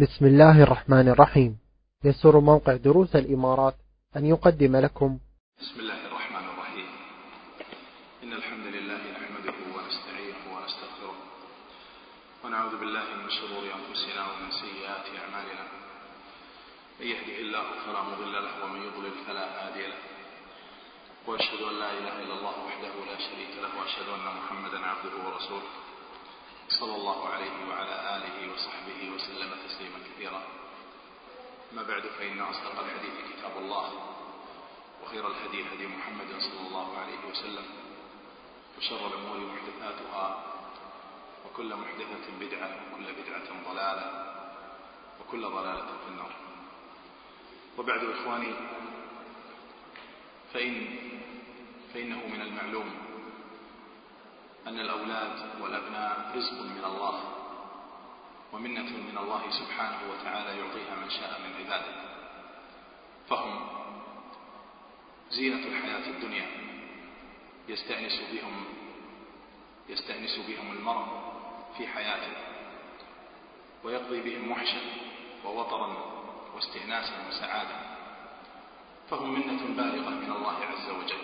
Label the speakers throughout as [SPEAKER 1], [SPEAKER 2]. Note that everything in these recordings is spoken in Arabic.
[SPEAKER 1] بسم الله الرحمن الرحيم. يسر موقع دروس الإمارات أن يقدم لكم
[SPEAKER 2] بسم الله الرحمن الرحيم. إن الحمد لله نحمده ونستعينه ونستغفره ونعوذ بالله من شرور أنفسنا ومن سيئات أعمالنا. من يهده الله فلا مضل له ومن يضلل فلا هادي له، وأشهد أن لا إله إلا الله وحده لا شريك له، وأشهد أن محمدا عبده ورسوله صلى الله عليه وعلى آله وصحبه وسلم تسليما كثيرا. ما بعد، فإن أصدق الحديث كتاب الله، وخير الهدي هدي محمد صلى الله عليه وسلم، وشر الأمور محدثاتها، وكل محدثة بدعة، وكل بدعة ضلالة، وكل ضلالة في النار. وبعد إخواني، فإنه من المعلوم أن الأولاد والأبناء رزق من الله ومنة من الله سبحانه وتعالى يعطيها من شاء من عباده، فهم زينة الحياة الدنيا يستأنس بهم المرء في حياته، ويقضي بهم وحشا ووطرا واستئناسا وسعادة، فهم منة بالغة من الله عز وجل.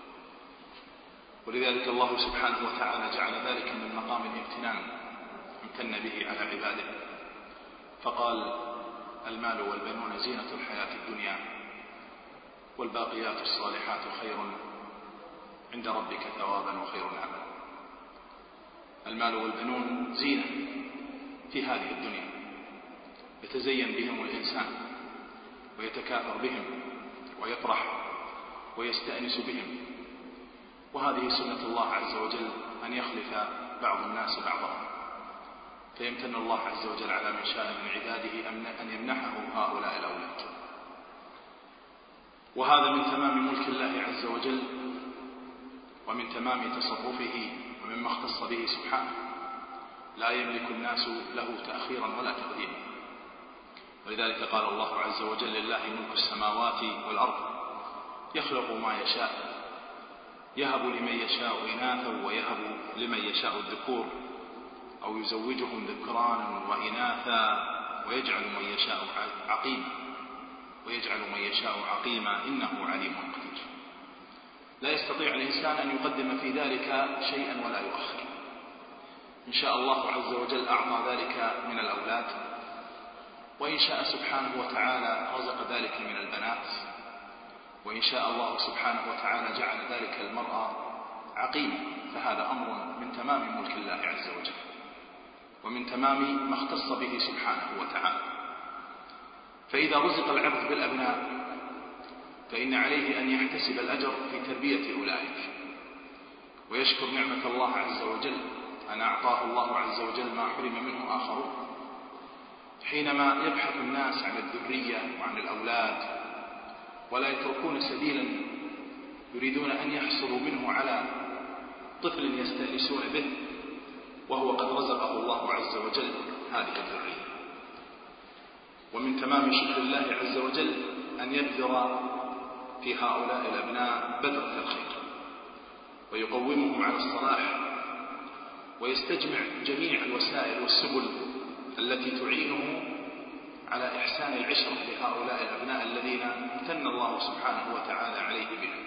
[SPEAKER 2] ولذلك الله سبحانه وتعالى جعل ذلك من مقام الامتنان امتن به على عباده، فقال: المال والبنون زينة الحياة الدنيا والباقيات الصالحات خير عند ربك ثوابا وخير عملا. المال والبنون زينة في هذه الدنيا، يتزين بهم الإنسان ويتكاثر بهم ويفرح ويستأنس بهم، وهذه سنة الله عز وجل أن يخلف بعض الناس بعضهم، فيمتن الله عز وجل على من شاء من عباده أن يمنحه هؤلاء الأولاد. وهذا من تمام ملك الله عز وجل ومن تمام تصرفه ومما اختص به سبحانه، لا يملك الناس له تأخيرا ولا تقديما. ولذلك قال الله عز وجل: لله ملك السماوات والأرض يخلق ما يشاء يهب لمن يشاء إناثا ويهب لمن يشاء الذكور أو يزوجهم ذكرانا وإناثا ويجعل من يشاء عقيما إنه عليم قدير. لا يستطيع الإنسان أن يقدم في ذلك شيئا ولا يؤخر. إن شاء الله عز وجل أعطى ذلك من الأولاد، وإن شاء سبحانه وتعالى رزق ذلك من البنات، وإن شاء الله سبحانه وتعالى جعل ذلك المرأة عقيما، فهذا أمر من تمام ملك الله عز وجل ومن تمام ما اختص به سبحانه وتعالى. فإذا رزق العبد بالأبناء فإن عليه أن يحتسب الأجر في تربية أولئك، ويشكر نعمة الله عز وجل أن أعطاه الله عز وجل ما حرم منه آخرون. حينما يبحث الناس عن الذرية وعن الأولاد ولا يتركون سبيلا يريدون أن يحصلوا منه على طفل يستأنسون به، وهو قد رزقه الله عز وجل هذه الذرية. ومن تمام شكر الله عز وجل أن يبذر في هؤلاء الأبناء بذرة الخير ويقومهم على الصلاح، ويستجمع جميع الوسائل والسبل التي تعينه على إحسان العشرة لهؤلاء الأبناء الذين امتن الله سبحانه وتعالى عليه بهم.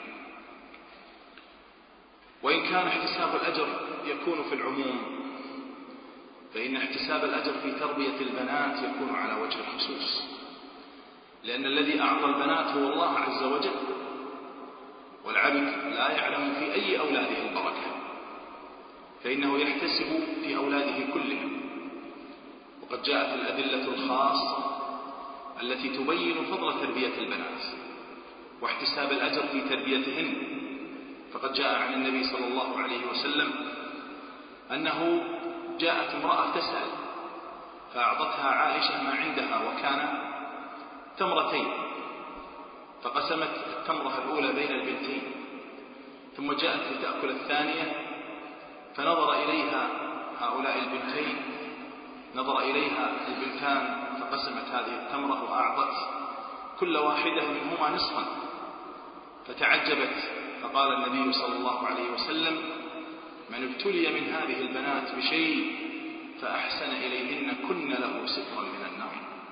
[SPEAKER 2] وإن كان احتساب الأجر يكون في العموم، فإن احتساب الأجر في تربية البنات يكون على وجه الخصوص، لأن الذي أعطى البنات هو الله عز وجل، والعبد لا يعلم في أي أولاده البركة، فإنه يحتسب في أولاده كلهم. وقد جاءت الأدلة الخاصة التي تبين فضل تربية البنات واحتساب الأجر في تربيتهن. فقد جاء عن النبي صلى الله عليه وسلم أنه جاءت امرأة تسأل، فأعطتها عائشة ما عندها، وكان تمرتين، فقسمت التمرة الأولى بين البنتين، ثم جاءت لتأكل الثانية، فنظر إليها هؤلاء البنتين، نظر إليها البنتان، فقسمت هذه التمرة وأعطت كل واحدة منهما نصفا، فتعجبت، فقال النبي صلى الله عليه وسلم: من ابتلي من هذه البنات بشيء فأحسن إليهن كن له سترا من النار.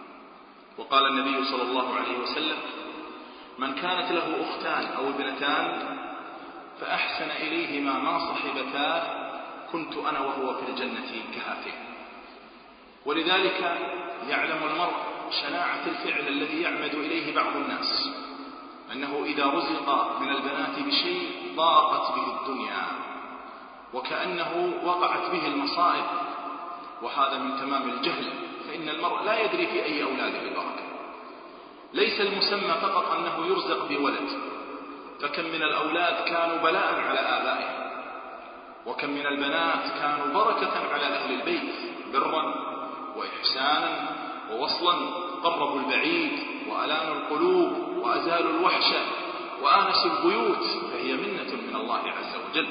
[SPEAKER 2] وقال النبي صلى الله عليه وسلم: من كانت له أختان أو ابنتان فأحسن إليهما ما صحبتاه كنت أنا وهو في الجنة كهاتين. ولذلك يعلم المرء شناعة الفعل الذي يعمد إليه بعض الناس، أنه إذا رزق من البنات بشيء ضاقت به الدنيا وكأنه وقعت به المصائب، وهذا من تمام الجهل، فإن المرء لا يدري في أي أولاده البركة. ليس المسمى فقط أنه يرزق بولد، فكم من الأولاد كانوا بلاء على آبائهم، وكم من البنات كانوا بركة على أهل البيت، برا وإحسانا ووصلا، قربوا البعيد وألانوا القلوب وأزالوا الوحشة وآنسوا البيوت، فهي منة من الله عز وجل.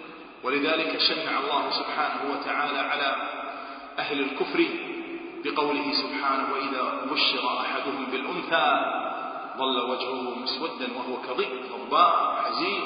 [SPEAKER 2] ولذلك شنع الله سبحانه وتعالى على أهل الكفر بقوله سبحانه: وإذا بشر أحدهم بالأنثى ظل وجهه مسودا وهو كظيم غضبان حزين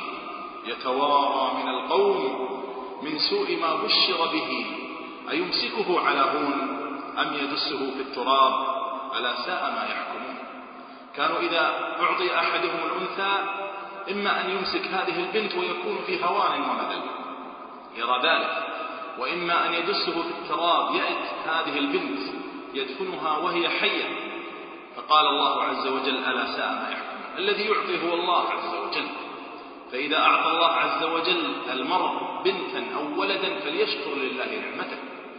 [SPEAKER 2] يتوارى من القوم من سوء ما بشر به أيمسكه على هون أم يدسه في التراب ألا ساء ما يحكمون. كانوا إذا أعطي أحدهم الأنثى إما أن يمسك هذه البنت ويكون في هوان ومذل يرى ذلك، وإما أن يدسه في التراب يأت هذه البنت يدفنها وهي حية. فقال الله عز وجل: ألا ساء ما يحكمون. الذي يعطي هو الله عز وجل، فإذا أعطى الله عز وجل المرء بنتا أو ولدا فليشكر لله نعمته.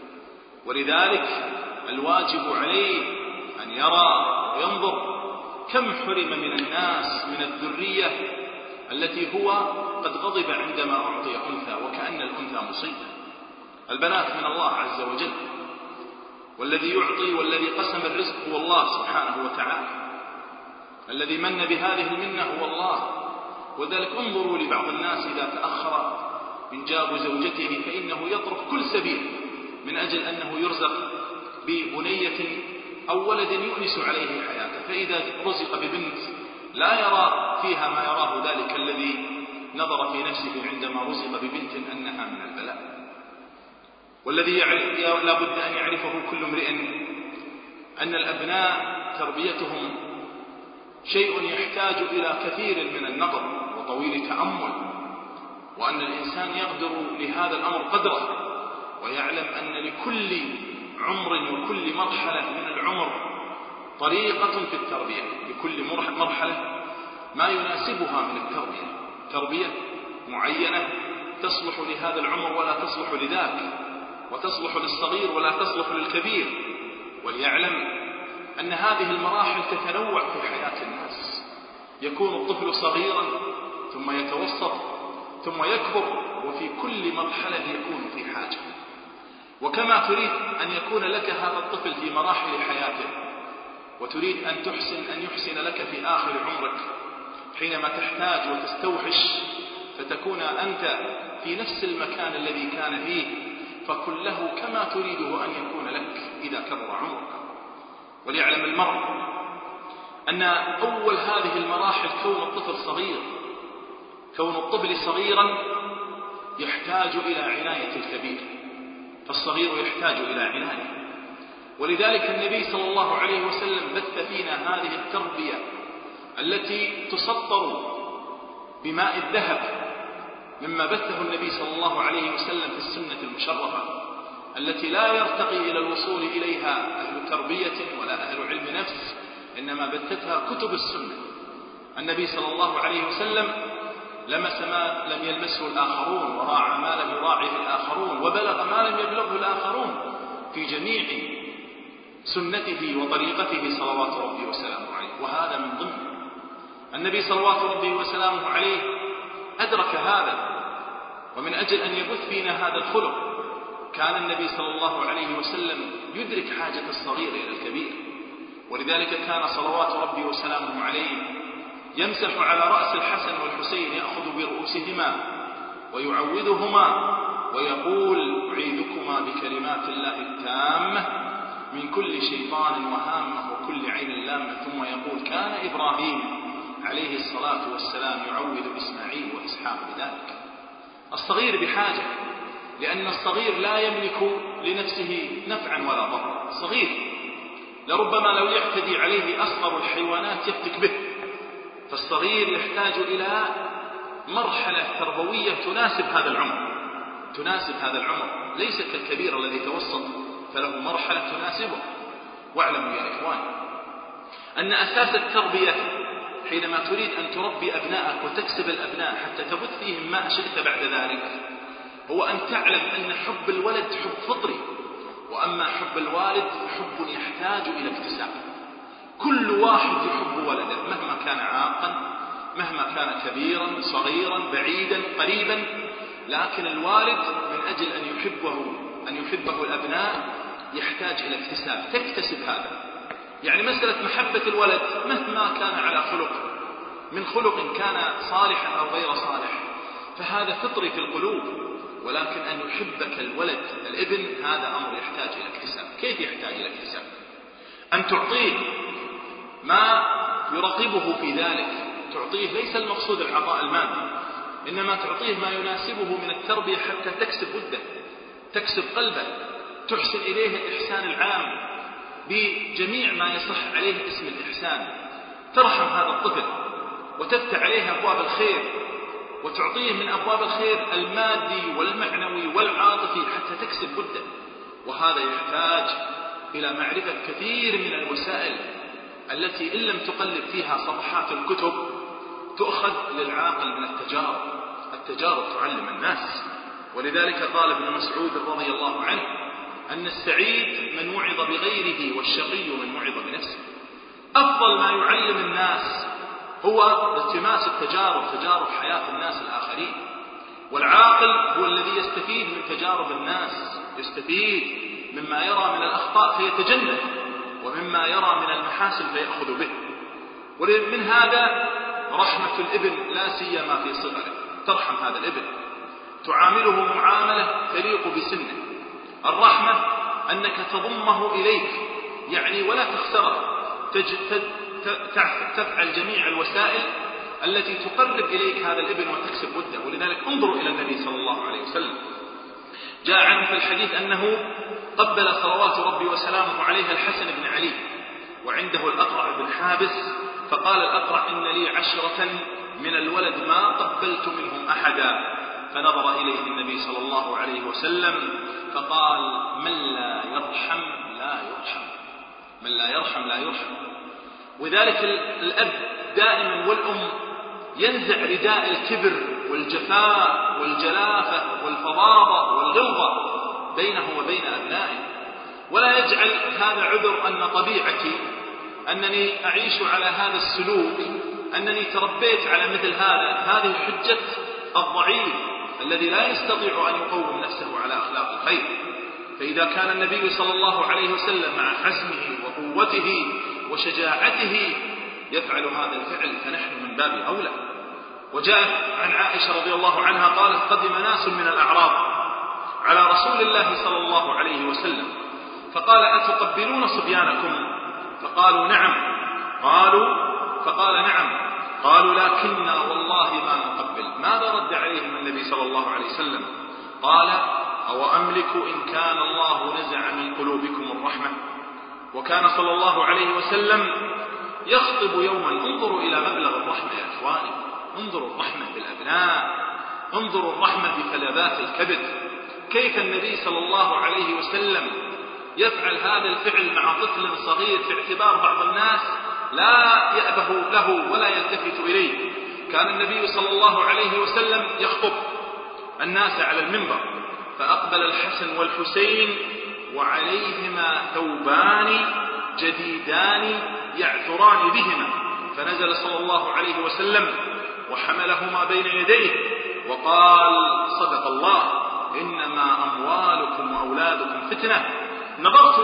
[SPEAKER 2] ولذلك الواجب عليه أن يرى وينظر كم حرم من الناس من الذرية التي هو قد غضب عندما أعطي أنثى، وكأن الأنثى مصيبة. البنات من الله عز وجل، والذي يعطي والذي قسم الرزق هو الله سبحانه وتعالى، الذي من بهذه المنة هو الله. وذلك انظروا لبعض الناس إذا تأخر إنجاب زوجته فإنه يطرق كل سبيل من أجل أنه يرزق ببنية أو ولد يؤنس عليه حياته، فإذا رزق ببنت لا يرى فيها ما يراه ذلك الذي نظر في نفسه عندما رزق ببنت أنها من البلاء. والذي لا بد أن يعرفه كل امرئ أن الأبناء تربيتهم شيء يحتاج إلى كثير من النظر وطويل تأمل، وأن الإنسان يقدر لهذا الأمر قدره، ويعلم أن لكل عمر وكل مرحلة من العمر طريقة في التربية، لكل مرحلة ما يناسبها من التربية، تربية معينة تصلح لهذا العمر ولا تصلح لذاك، وتصلح للصغير ولا تصلح للكبير. وليعلم أن هذه المراحل تتنوع في حياة الناس، يكون الطفل صغيرا ثم يتوسط ثم يكبر، وفي كل مرحلة يكون في حاجة. وكما تريد أن يكون لك هذا الطفل في مراحل حياته، وتريد أن يحسن لك في آخر عمرك حينما تحتاج وتستوحش فتكون أنت في نفس المكان الذي كان فيه، فكن له كما تريده أن يكون لك إذا كبر عمرك. وليعلم المرء أن أول هذه المراحل كون الطفل صغير، كون الطفل صغيرا يحتاج إلى عناية الكبير، فالصغير يحتاج إلى عناية. ولذلك النبي صلى الله عليه وسلم بث فينا هذه التربية التي تسطر بماء الذهب، مما بثه النبي صلى الله عليه وسلم في السنة المشرفة التي لا يرتقي إلى الوصول إليها أهل تربية ولا أهل علم نفس، إنما بثتها كتب السنة. النبي صلى الله عليه وسلم لمس ما لم يلمسه الآخرون، وراعى ما لم يراعه الآخرون، وبلغ ما لم يبلغه الآخرون في جميع سنته وطريقته صلوات ربي وسلامه عليه. وهذا من ضمن النبي صلوات ربي وسلامه عليه أدرك هذا، ومن أجل أن يبث فينا هذا الخلق كان النبي صلى الله عليه وسلم يدرك حاجة الصغير إلى الكبير. ولذلك كان صلوات ربي وسلامه عليه يمسح على رأس الحسن والحسين، يأخذ برؤوسهما ويعوذهما ويقول: أعيذكما بكلمات الله التامة من كل شيطان وهامة وكل عين لامة. ثم يقول: كان إبراهيم عليه الصلاة والسلام يعوذ إسماعيل وإسحاق بذلك. الصغير بحاجة، لأن الصغير لا يملك لنفسه نفعا ولا ضرا، صغير لربما لو يعتدي عليه أصغر الحيوانات يفتك به. فالصغير يحتاج إلى مرحلة تربوية تناسب هذا العمر، ليس كالكبير الذي توسط فله مرحلة تناسبه. واعلموا يا إخوان أن أساس التربية حينما تريد أن تربي أبنائك وتكسب الأبناء حتى تبث فيهم ما شئت بعد ذلك هو أن تعلم أن حب الولد حب فطري، وأما حب الوالد حب يحتاج إلى اكتساب. كل واحد يحب ولده مهما كان عاقا، مهما كان كبيرا صغيرا بعيدا قريبا، لكن الوالد من أجل أن يحبه الأبناء يحتاج إلى اكتساب. تكتسب هذا، يعني مسألة محبة الولد مهما كان على خلق، من خلق كان صالحا أو غير صالح، فهذا فطري في القلوب. ولكن أن يحبك الولد الابن هذا أمر يحتاج إلى اكتساب. كيف يحتاج إلى اكتساب؟ أن تعطيه ما يرغبه في ذلك. تعطيه ليس المقصود العطاء المادي، إنما تعطيه ما يناسبه من التربية حتى تكسب وده، تكسب قلبه، تحسن إليه الإحسان العام بجميع ما يصح عليه اسم الإحسان. ترحم هذا الطفل وتفتح عليه أبواب الخير، وتعطيه من أبواب الخير المادي والمعنوي والعاطفي حتى تكسب وده. وهذا يحتاج إلى معرفة كثير من الوسائل التي إن لم تقلب فيها صفحات الكتب تؤخذ للعاقل من التجارب تعلم الناس. ولذلك قال ابن مسعود رضي الله عنه أن السعيد من وعظ بغيره والشقي من وعظ بنفسه. أفضل ما يعلم الناس هو التماس تجارب حياة الناس الآخرين. والعاقل هو الذي يستفيد من تجارب الناس، يستفيد مما يرى من الأخطاء فيتجنب، ومما يرى من المحاسن فيأخذ به. ومن هذا رحمة الابن لا سيما في صغره. ترحم هذا الابن، تعامله معاملة تليق بسنه. الرحمة أنك تضمه إليك يعني ولا تخسره، تفعل جميع الوسائل التي تقرب إليك هذا الابن وتكسب وده. ولذلك انظروا إلى النبي صلى الله عليه وسلم، جاء عنه في الحديث أنه قبل صلوات ربي وسلامه عليه الحسن بن علي وعنده الأقرع بن حابس، فقال الأقرع إن لي 10 من الولد ما قبلت منهم أحدا. فنظر إليه النبي صلى الله عليه وسلم فقال من لا يرحم لا يرحم، من لا يرحم لا يرحم. وذلك الأب دائما والأم ينزع رداء الكبر والجفاء والجلافة والفظاظة والغلظة بينه وبين أبنائه، ولا يجعل هذا عذر أن طبيعتي أنني أعيش على هذا السلوك، أنني تربيت على مثل هذه حجة الضعيف الذي لا يستطيع أن يقوم نفسه على أخلاق الخير. فإذا كان النبي صلى الله عليه وسلم مع حزمه وقوته وشجاعته يفعل هذا الفعل فنحن من باب أولى. وجاء عن عائشة رضي الله عنها قالت قدم ناس من الأعراب على رسول الله صلى الله عليه وسلم فقال أتقبلون صبيانكم؟ فقالوا نعم. فقال نعم. قالوا لكننا والله ما نقبل. ماذا رد عليهم النبي صلى الله عليه وسلم؟ قال أو أملك إن كان الله نزع من قلوبكم الرحمة. وكان صلى الله عليه وسلم يخطب يوما. انظروا إلى مبلغ الرحمة يا إخواني، انظروا الرحمة بالأبناء، انظروا الرحمة بفلذات الكبد. كيف النبي صلى الله عليه وسلم يفعل هذا الفعل مع طفل صغير في اعتبار بعض الناس لا يأبه له ولا يلتفت إليه. كان النبي صلى الله عليه وسلم يخطب الناس على المنبر فأقبل الحسن والحسين وعليهما ثوبان جديدان يعثران بهما، فنزل صلى الله عليه وسلم وحملهما بين يديه وقال صدق الله إنما أموالكم وأولادكم فتنة. نظرت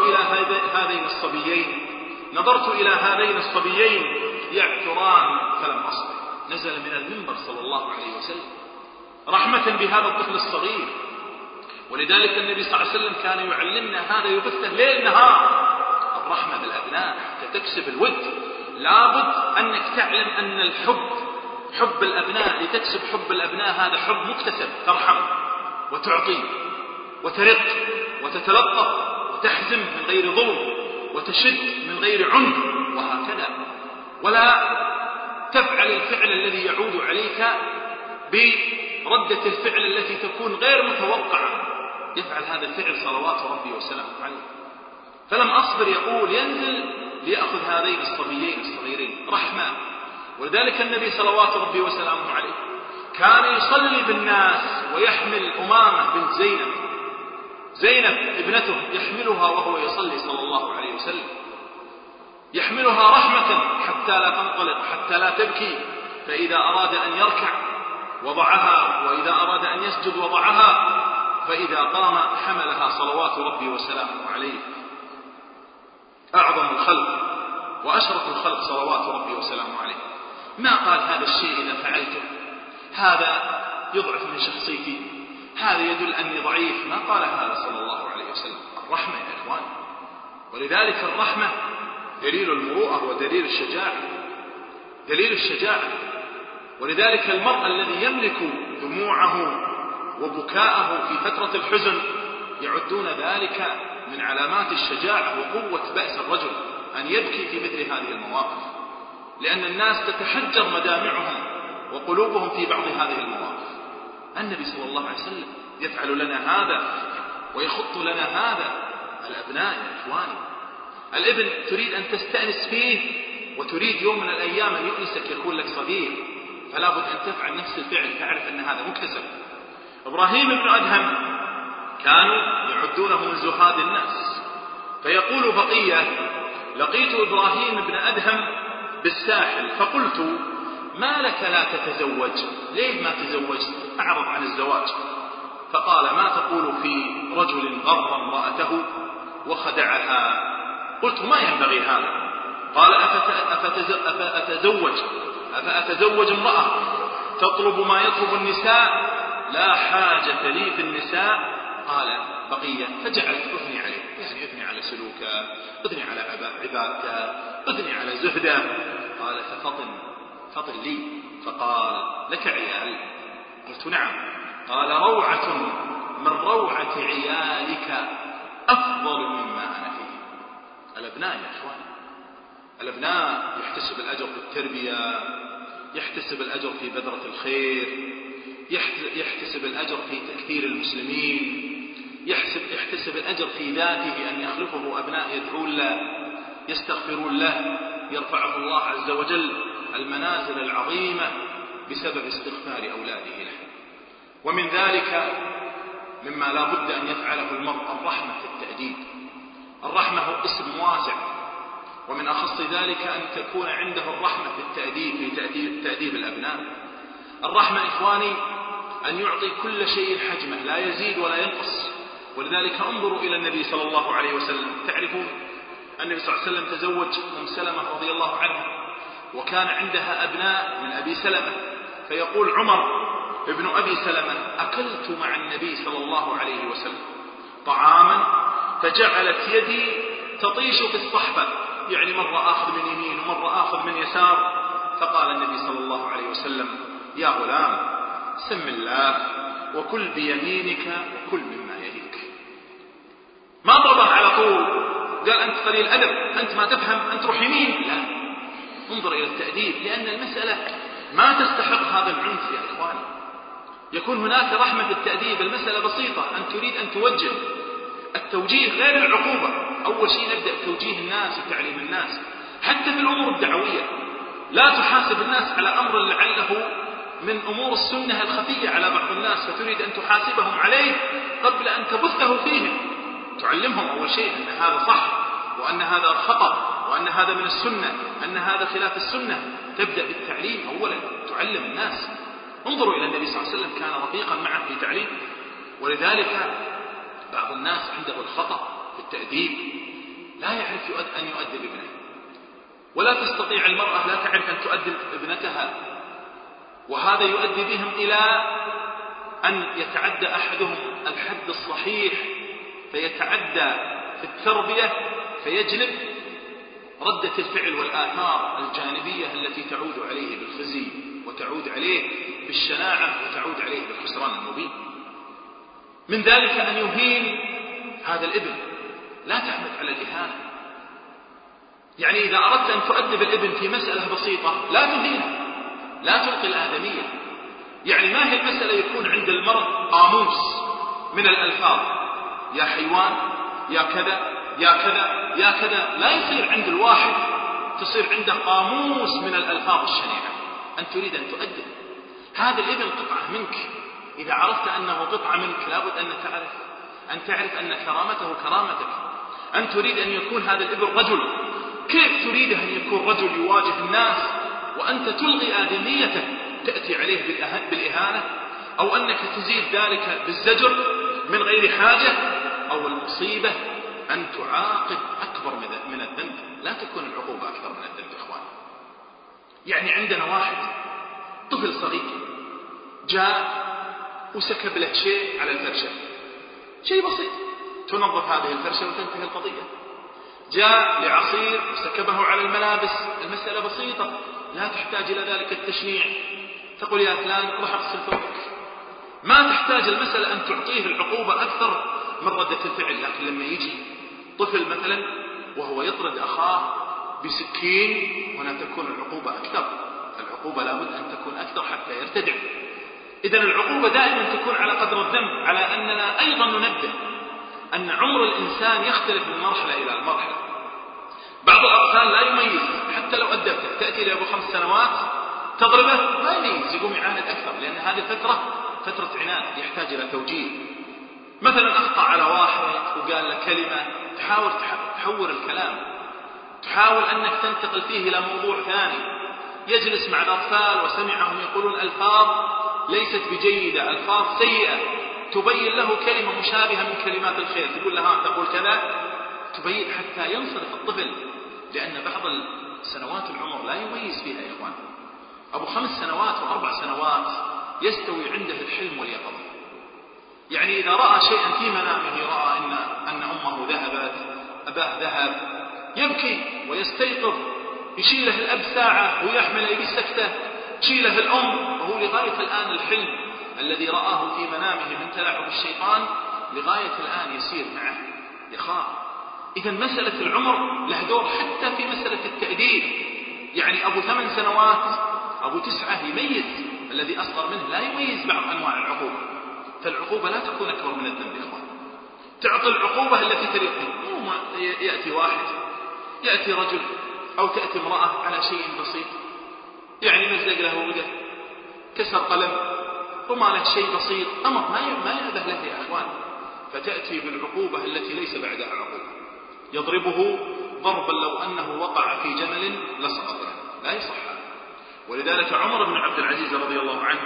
[SPEAKER 2] إلى هذين الصبيين يعثران فلم أصبر. نزل من المنبر صلى الله عليه وسلم رحمة بهذا الطفل الصغير. ولذلك النبي صلى الله عليه وسلم كان يعلمنا هذا يبثه ليل نهار، الرحمة بالأبناء حتى تكسب الود. لابد أنك تعلم أن حب الأبناء لتكسب حب الأبناء هذا حب مكتسب. ترحم وتعطي وترق وتتلطف وتحزم من غير ظلم. وتشد من غير عنف وهكذا، ولا تفعل الفعل الذي يعود عليك بردة الفعل التي تكون غير متوقعة. يفعل هذا الفعل صلوات ربي وسلامه عليه. فلم أصبر يقول ينزل ليأخذ هذين الصبيين الصغيرين رحمة. ولذلك النبي صلوات ربي وسلامه عليه كان يصلي بالناس ويحمل أمامة بنت زينب ابنته، يحملها وهو يصلي صلى الله عليه وسلم، يحملها رحمة حتى لا تنطلق، حتى لا تبكي. فإذا أراد أن يركع وضعها، وإذا أراد أن يسجد وضعها، فإذا قام حملها صلوات ربي وسلامه عليه. أعظم الخلق وأشرف الخلق صلوات ربي وسلامه عليه ما قال هذا الشيء إذا فعلته هذا يضعف من شخصيتي، هذا يدل أني ضعيف، ما قال هذا صلى الله عليه وسلم. الرحمة يا إخوان، ولذلك الرحمة دليل المروءة ودليل الشجاعة. ولذلك المرء الذي يملك دموعه وبكاءه في فترة الحزن يعدون ذلك من علامات الشجاعة وقوة بأس الرجل أن يبكي في مثل هذه المواقف، لأن الناس تتحجر مدامعهم وقلوبهم في بعض هذه المواقف. النبي صلى الله عليه وسلم يفعل لنا هذا ويخط لنا هذا. الأبناء يا إخواني، الابن تريد أن تستأنس فيه وتريد يوم من الأيام أن يؤنسك، يكون لك صديق، فلا بد أن تفعل نفس الفعل، تعرف أن هذا مكتسب. إبراهيم بن أدهم كانوا يعدونه من زهاد الناس، فيقول بقية: لقيت إبراهيم بن أدهم بالساحل فقلت: ما لك لا تتزوج؟ ليه ما تزوجت؟ أعرض عن الزواج. فقال: ما تقول في رجل غر امرأته وخدعها؟ قلت: ما ينبغي هذا. قال: أفأتزوج امرأة تطلب ما يطلب النساء؟ لا حاجة لي في النساء. قال بقية: فجعلت أثني عليه، يعني أثني على سلوكه، أثني على عبادته، أثني على زهده. قال: فطن لي. فقال: لك عيال؟ قلت: نعم. قال: روعة من روعة عيالك أفضل مما أنا فيه. الأبناء يا إخوان، الأبناء يحتسب الأجر في التربية، يحتسب الأجر في بذرة الخير، يحتسب الأجر في تأثير المسلمين، يحتسب الأجر في ذاته أن يخلفه أبناء يدعون له، يستغفرون له، يرفعه الله عز وجل المنازل العظيمة بسبب استغفار أولاده له. ومن ذلك مما لا بد أن يفعله المرء الرحمة في التأديب. الرحمة هو اسم واسع، ومن أخص ذلك أن تكون عنده الرحمة في التأديب، في تأديب الأبناء. الرحمة إخواني أن يعطي كل شيء حجمه، لا يزيد ولا ينقص. ولذلك انظروا إلى النبي صلى الله عليه وسلم. تعرفون النبي صلى الله عليه وسلم تزوج أم سلمة رضي الله عنها، وكان عندها أبناء من أبي سلمة. فيقول عمر ابن أبي سلمة: أكلت مع النبي صلى الله عليه وسلم طعاما فجعلت يدي تطيش في الصحفة، يعني مرة آخذ من يمين ومرة آخذ من يسار. فقال النبي صلى الله عليه وسلم: يا غلام، سم الله وكل بيمينك وكل مما يليك. ما ضربه على طول، قال: أنت قليل أدب، أنت ما تفهم، أنت روح يمين. لا، انظر إلى التأديب، لأن المسألة ما تستحق هذا العنف يا إخواني. يكون هناك رحمة في التأديب. المسألة بسيطة، أن تريد أن توجه. التوجيه غير العقوبة. أول شيء نبدأ بتوجيه الناس وتعليم الناس، حتى في الأمور الدعوية. لا تحاسب الناس على أمر لعله من أمور السنة الخفية على بعض الناس، فتريد أن تحاسبهم عليه قبل أن تبثه فيهم. تعلمهم أول شيء أن هذا صح، وأن هذا خطأ، وأن هذا من السنة، أن هذا خلاف السنة. تبدأ بالتعليم أولا، تعلم الناس. انظروا إلى النبي صلى الله عليه وسلم، كان رفيقا معه في تعليم. ولذلك بعض الناس عنده الخطأ في التأديب، لا يعرف أن يؤدب ابنه، ولا تستطيع المرأة لا تعرف أن تؤدب ابنتها، وهذا يؤدي بهم إلى أن يتعدى أحدهم الحد الصحيح، فيتعدى في التربية، فيجلب ردة الفعل والآثار الجانبية التي تعود عليه بالخزي، وتعود عليه بالشناعة، وتعود عليه بالخسران المبين. من ذلك أن يهين هذا الابن. لا تحمد على الإهانة، يعني إذا أردت أن تؤدب الابن في مسألة بسيطة لا تهينه، لا تلقي الآدمية. يعني ما هي المسألة يكون عند المرء قاموس من الألفاظ، يا حيوان، يا كذا، يا كذا، يا كذا، لا يصير عند الواحد تصير عنده قاموس من الألفاظ الشنيعة. أن تريد أن تؤدب هذا الابن قطعة منك، إذا عرفت أنه قطعة منك لابد أن تعرف أن كرامته كرامتك. أن تريد أن يكون هذا الابن رجل، كيف تريد أن يكون رجل يواجه الناس وأنت تلغي آدميته، تأتي عليه بالإهانة، أو أنك تزيد ذلك بالزجر من غير حاجة، أو المصيبة أن تعاقب أكبر من الذنب. لا تكون العقوبة أكثر من الذنب إخوان. يعني عندنا واحد طفل صغير جاء وسكب له شيء على الفرشة، شيء بسيط، تنظف هذه الفرشة وتنتهي القضية. جاء لعصير وسكبه على الملابس، المسألة بسيطة لا تحتاج إلى ذلك التشنيع. تقول يا فلان روح اغسل ثوبك، ما تحتاج المسألة أن تعطيه العقوبة أكثر من ردة الفعل. لكن لما يجي طفل مثلا وهو يطرد أخاه بسكين، هنا تكون العقوبة أكثر. العقوبة لابد أن تكون أكثر حتى يرتدع. إذن العقوبة دائما تكون على قدر الذنب، على أننا أيضا ننبه أن عمر الإنسان يختلف من مرحلة إلى مرحلة. بعض الأطفال لا يميز حتى لو أدبته، تأتي لأبو 5 سنوات تضربه ما يميز، يقوم يعاند أكثر، لأن هذه الفترة فترة عناد يحتاج إلى توجيه. مثلا أخطأ على واحد وقال له كلمة، تحاول تحور الكلام، تحاول أنك تنتقل فيه إلى موضوع ثاني. يجلس مع الأطفال وسمعهم يقولون ألفاظ ليست بجيدة، ألفاظ سيئة، تبين له كلمة مشابهة من كلمات الخير، تقول له تقول كذا، تبين حتى ينصرف الطفل، لأن بعض سنوات العمر لا يميز فيها يا إخوان. أبو 5 سنوات و4 سنوات يستوي عنده الحلم واليقظة. يعني إذا رأى شيئا في منامه، رأى أن أمه ذهبت، أباه ذهب، يبكي ويستيقظ، يشيله الأب ساعة ويحمل بسكته، تشيله الأم، وهو لغاية الآن الحلم الذي رآه في منامه من تلاعب الشيطان لغاية الآن يسير معه، يخاف. إذا مسألة العمر له دور حتى في مسألة التأديب. يعني أبو 8 سنوات، أبو 9 يميز، الذي أصغر منه لا يميز بعض أنواع العقوبة. فالعقوبة لا تكون أكبر من الذنب يا إخوان. تعطي العقوبة التي تليق به. مو يأتي واحد، يأتي رجل أو تأتي امرأة على شيء بسيط، يعني مزق له وده، كسر قلم، وما له شيء بسيط، أمر ما يأبه له يا أخوان، فتأتي بالعقوبة التي ليس بعدها عقوبة. يضربه ضربا لو أنه وقع في جمل لسقط له، لا يصح. ولذلك عمر بن عبد العزيز رضي الله عنه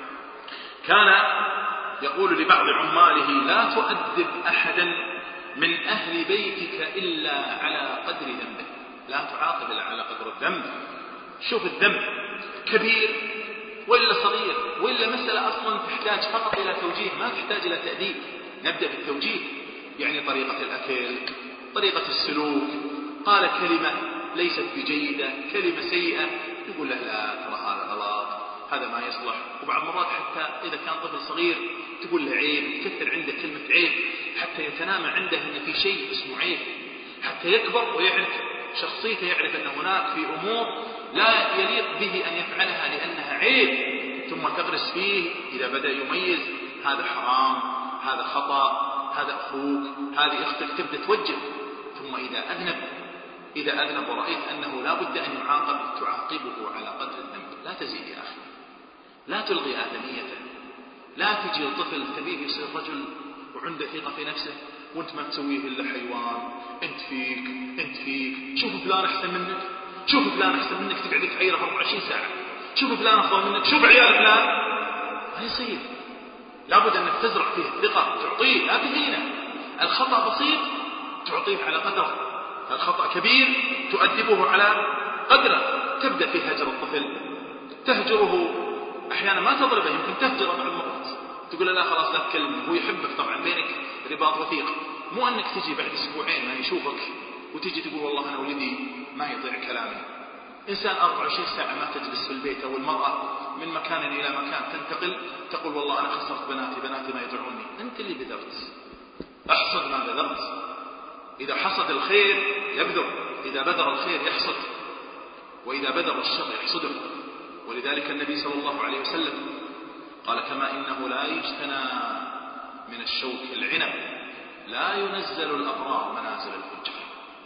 [SPEAKER 2] كان يقول لبعض عماله: لا تؤدب أحدا من أهل بيتك إلا على قدر ذنبه، لا تعاقب إلا على قدر الذنب. شوف الذنب كبير وإلا صغير وإلا مسألة أصلا تحتاج فقط إلى توجيه، ما تحتاج إلى تأديب. نبدأ بالتوجيه، يعني طريقة الأكل، طريقة السلوك، قال كلمة ليست بجيدة، كلمة سيئة، يقول له لا ترى هذا غلط، هذا ما يصلح. وبعض مرات حتى إذا كان طفل صغير تقول له عيب، تكثر عنده كلمة عيب حتى يتنامى عنده أن في شيء اسمه عيب، حتى يكبر ويعرف شخصيته، يعرف أن هناك في أمور لا يليق به أن يفعلها لأنها عيب، ثم تغرس فيه. إذا بدأ يميز هذا حرام، هذا خطأ، هذا أخوك، هذه أختك، تبدأ توجه. ثم إذا أذنب ورأيت أنه لا بد أن يعاقب، تعاقبه على قدر الذنب، لا تزيد يا أخي، لا تلغي آدميته. لا تجي الطفل تبيه يصير رجل وعنده ثقة في نفسه وانت ما تسويه إلا حيوان، انت فيك، شوف فلان أحسن منك، شوف فلان أحسن منك، تقعد تعيره 24 ساعة، شوف فلان أفضل منك، شوف عيال فلان. ما يصير، لابد أنك تزرع فيه الثقة، تعطيه، لا تهينه. الخطأ بسيط تعطيه على قدره، الخطأ كبير تؤدبه على قدره. تبدأ في هجر الطفل، تهجره، أحيانا ما تضربه، يمكن تهجره بعض المرات، تقول له لا خلاص لا تكلمه، هو يحبك طبعا، بينك رباط وثيق. مو أنك تجي بعد أسبوعين ما يشوفك وتجي تقول والله أنا ولدي ما يطيع كلامي. إنسان 24 ساعة ما تجلس في البيت، أو المرأة من مكان إلى مكان تنتقل، تقول والله أنا خسرت بناتي ما يدعوني. أنت اللي بذرت، احصد ما بذرت. إذا حصد الخير يبذر، إذا بذر الخير يحصد، وإذا بذر الشر يحصده. ولذلك النبي صلى الله عليه وسلم قال: كما إنه لا يجتنى من الشوك العنب لا ينزل الأبرار منازل الفجار.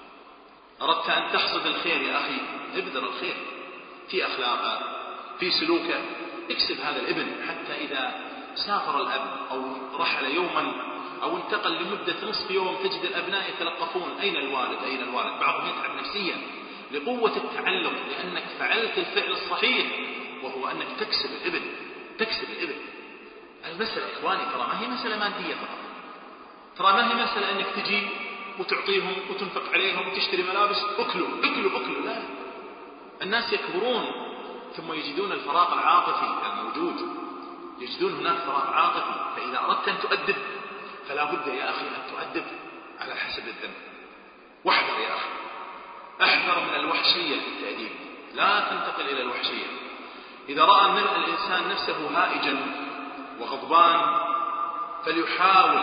[SPEAKER 2] أردت أن تحصد الخير يا أخي، ابذر الخير في أخلاقه، في سلوكه، اكسب هذا الابن حتى إذا سافر الأب أو رحل يوما أو انتقل لمدة نصف يوم تجد الأبناء يتلقفون: أين الوالد؟ أين الوالد؟ بعضهم يتعب نفسيا لقوة التعلق، لأنك فعلت الفعل الصحيح وهو أنك تكسب الابن. تكسب الابن. المسألة إخواني ترى ما هي مسألة مادية فقط، ترى ما هي مسألة أنك تجي وتعطيهم وتنفق عليهم وتشتري ملابس، أكلوا أكلوا أكلوا. لا، الناس يكبرون ثم يجدون الفراغ العاطفي الموجود، يجدون هناك فراغ عاطفي. فإذا أردت أن تؤدب فلا بد يا أخي أن تؤدب على حسب الذنب. واحذر يا أخي، احذر من الوحشية في التأديب، لا تنتقل إلى الوحشية. إذا رأى الإنسان نفسه هائجا وغضبان فليحاول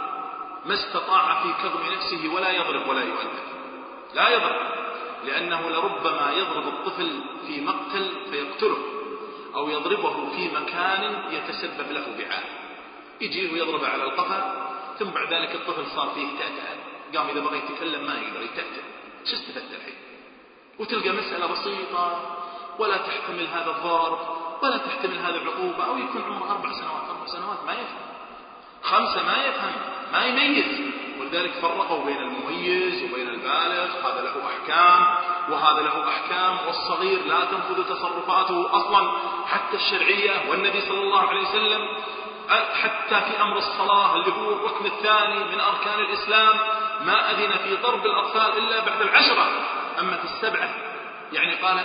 [SPEAKER 2] ما استطاع في كظم نفسه ولا يضرب ولا يؤدب. لا يضرب، لأنه لربما يضرب الطفل في مقتل فيقتله، أو يضربه في مكان يتسبب له بعاه، يجيه ويضربه على القفا، ثم بعد ذلك الطفل صار فيه تأتأة، قام إذا بغى يتكلم ما يقدر يتأتأ. شو استفدت الحين؟ وتلقى مسألة بسيطة ولا تحتمل هذا الضرب ولا تحتمل هذا العقوبة، أو يكون عمره 4 سنوات ما يفهم، 5 ما يفهم، ما يميز. ولذلك فرقوا بين المميز وبين البالغ، هذا له أحكام وهذا له أحكام، والصغير لا تنفذ تصرفاته أصلا حتى الشرعية. والنبي صلى الله عليه وسلم حتى في أمر الصلاة اللي هو الركن الثاني من أركان الإسلام ما أذن في ضرب الأطفال إلا بعد 10، أما في 7 يعني قال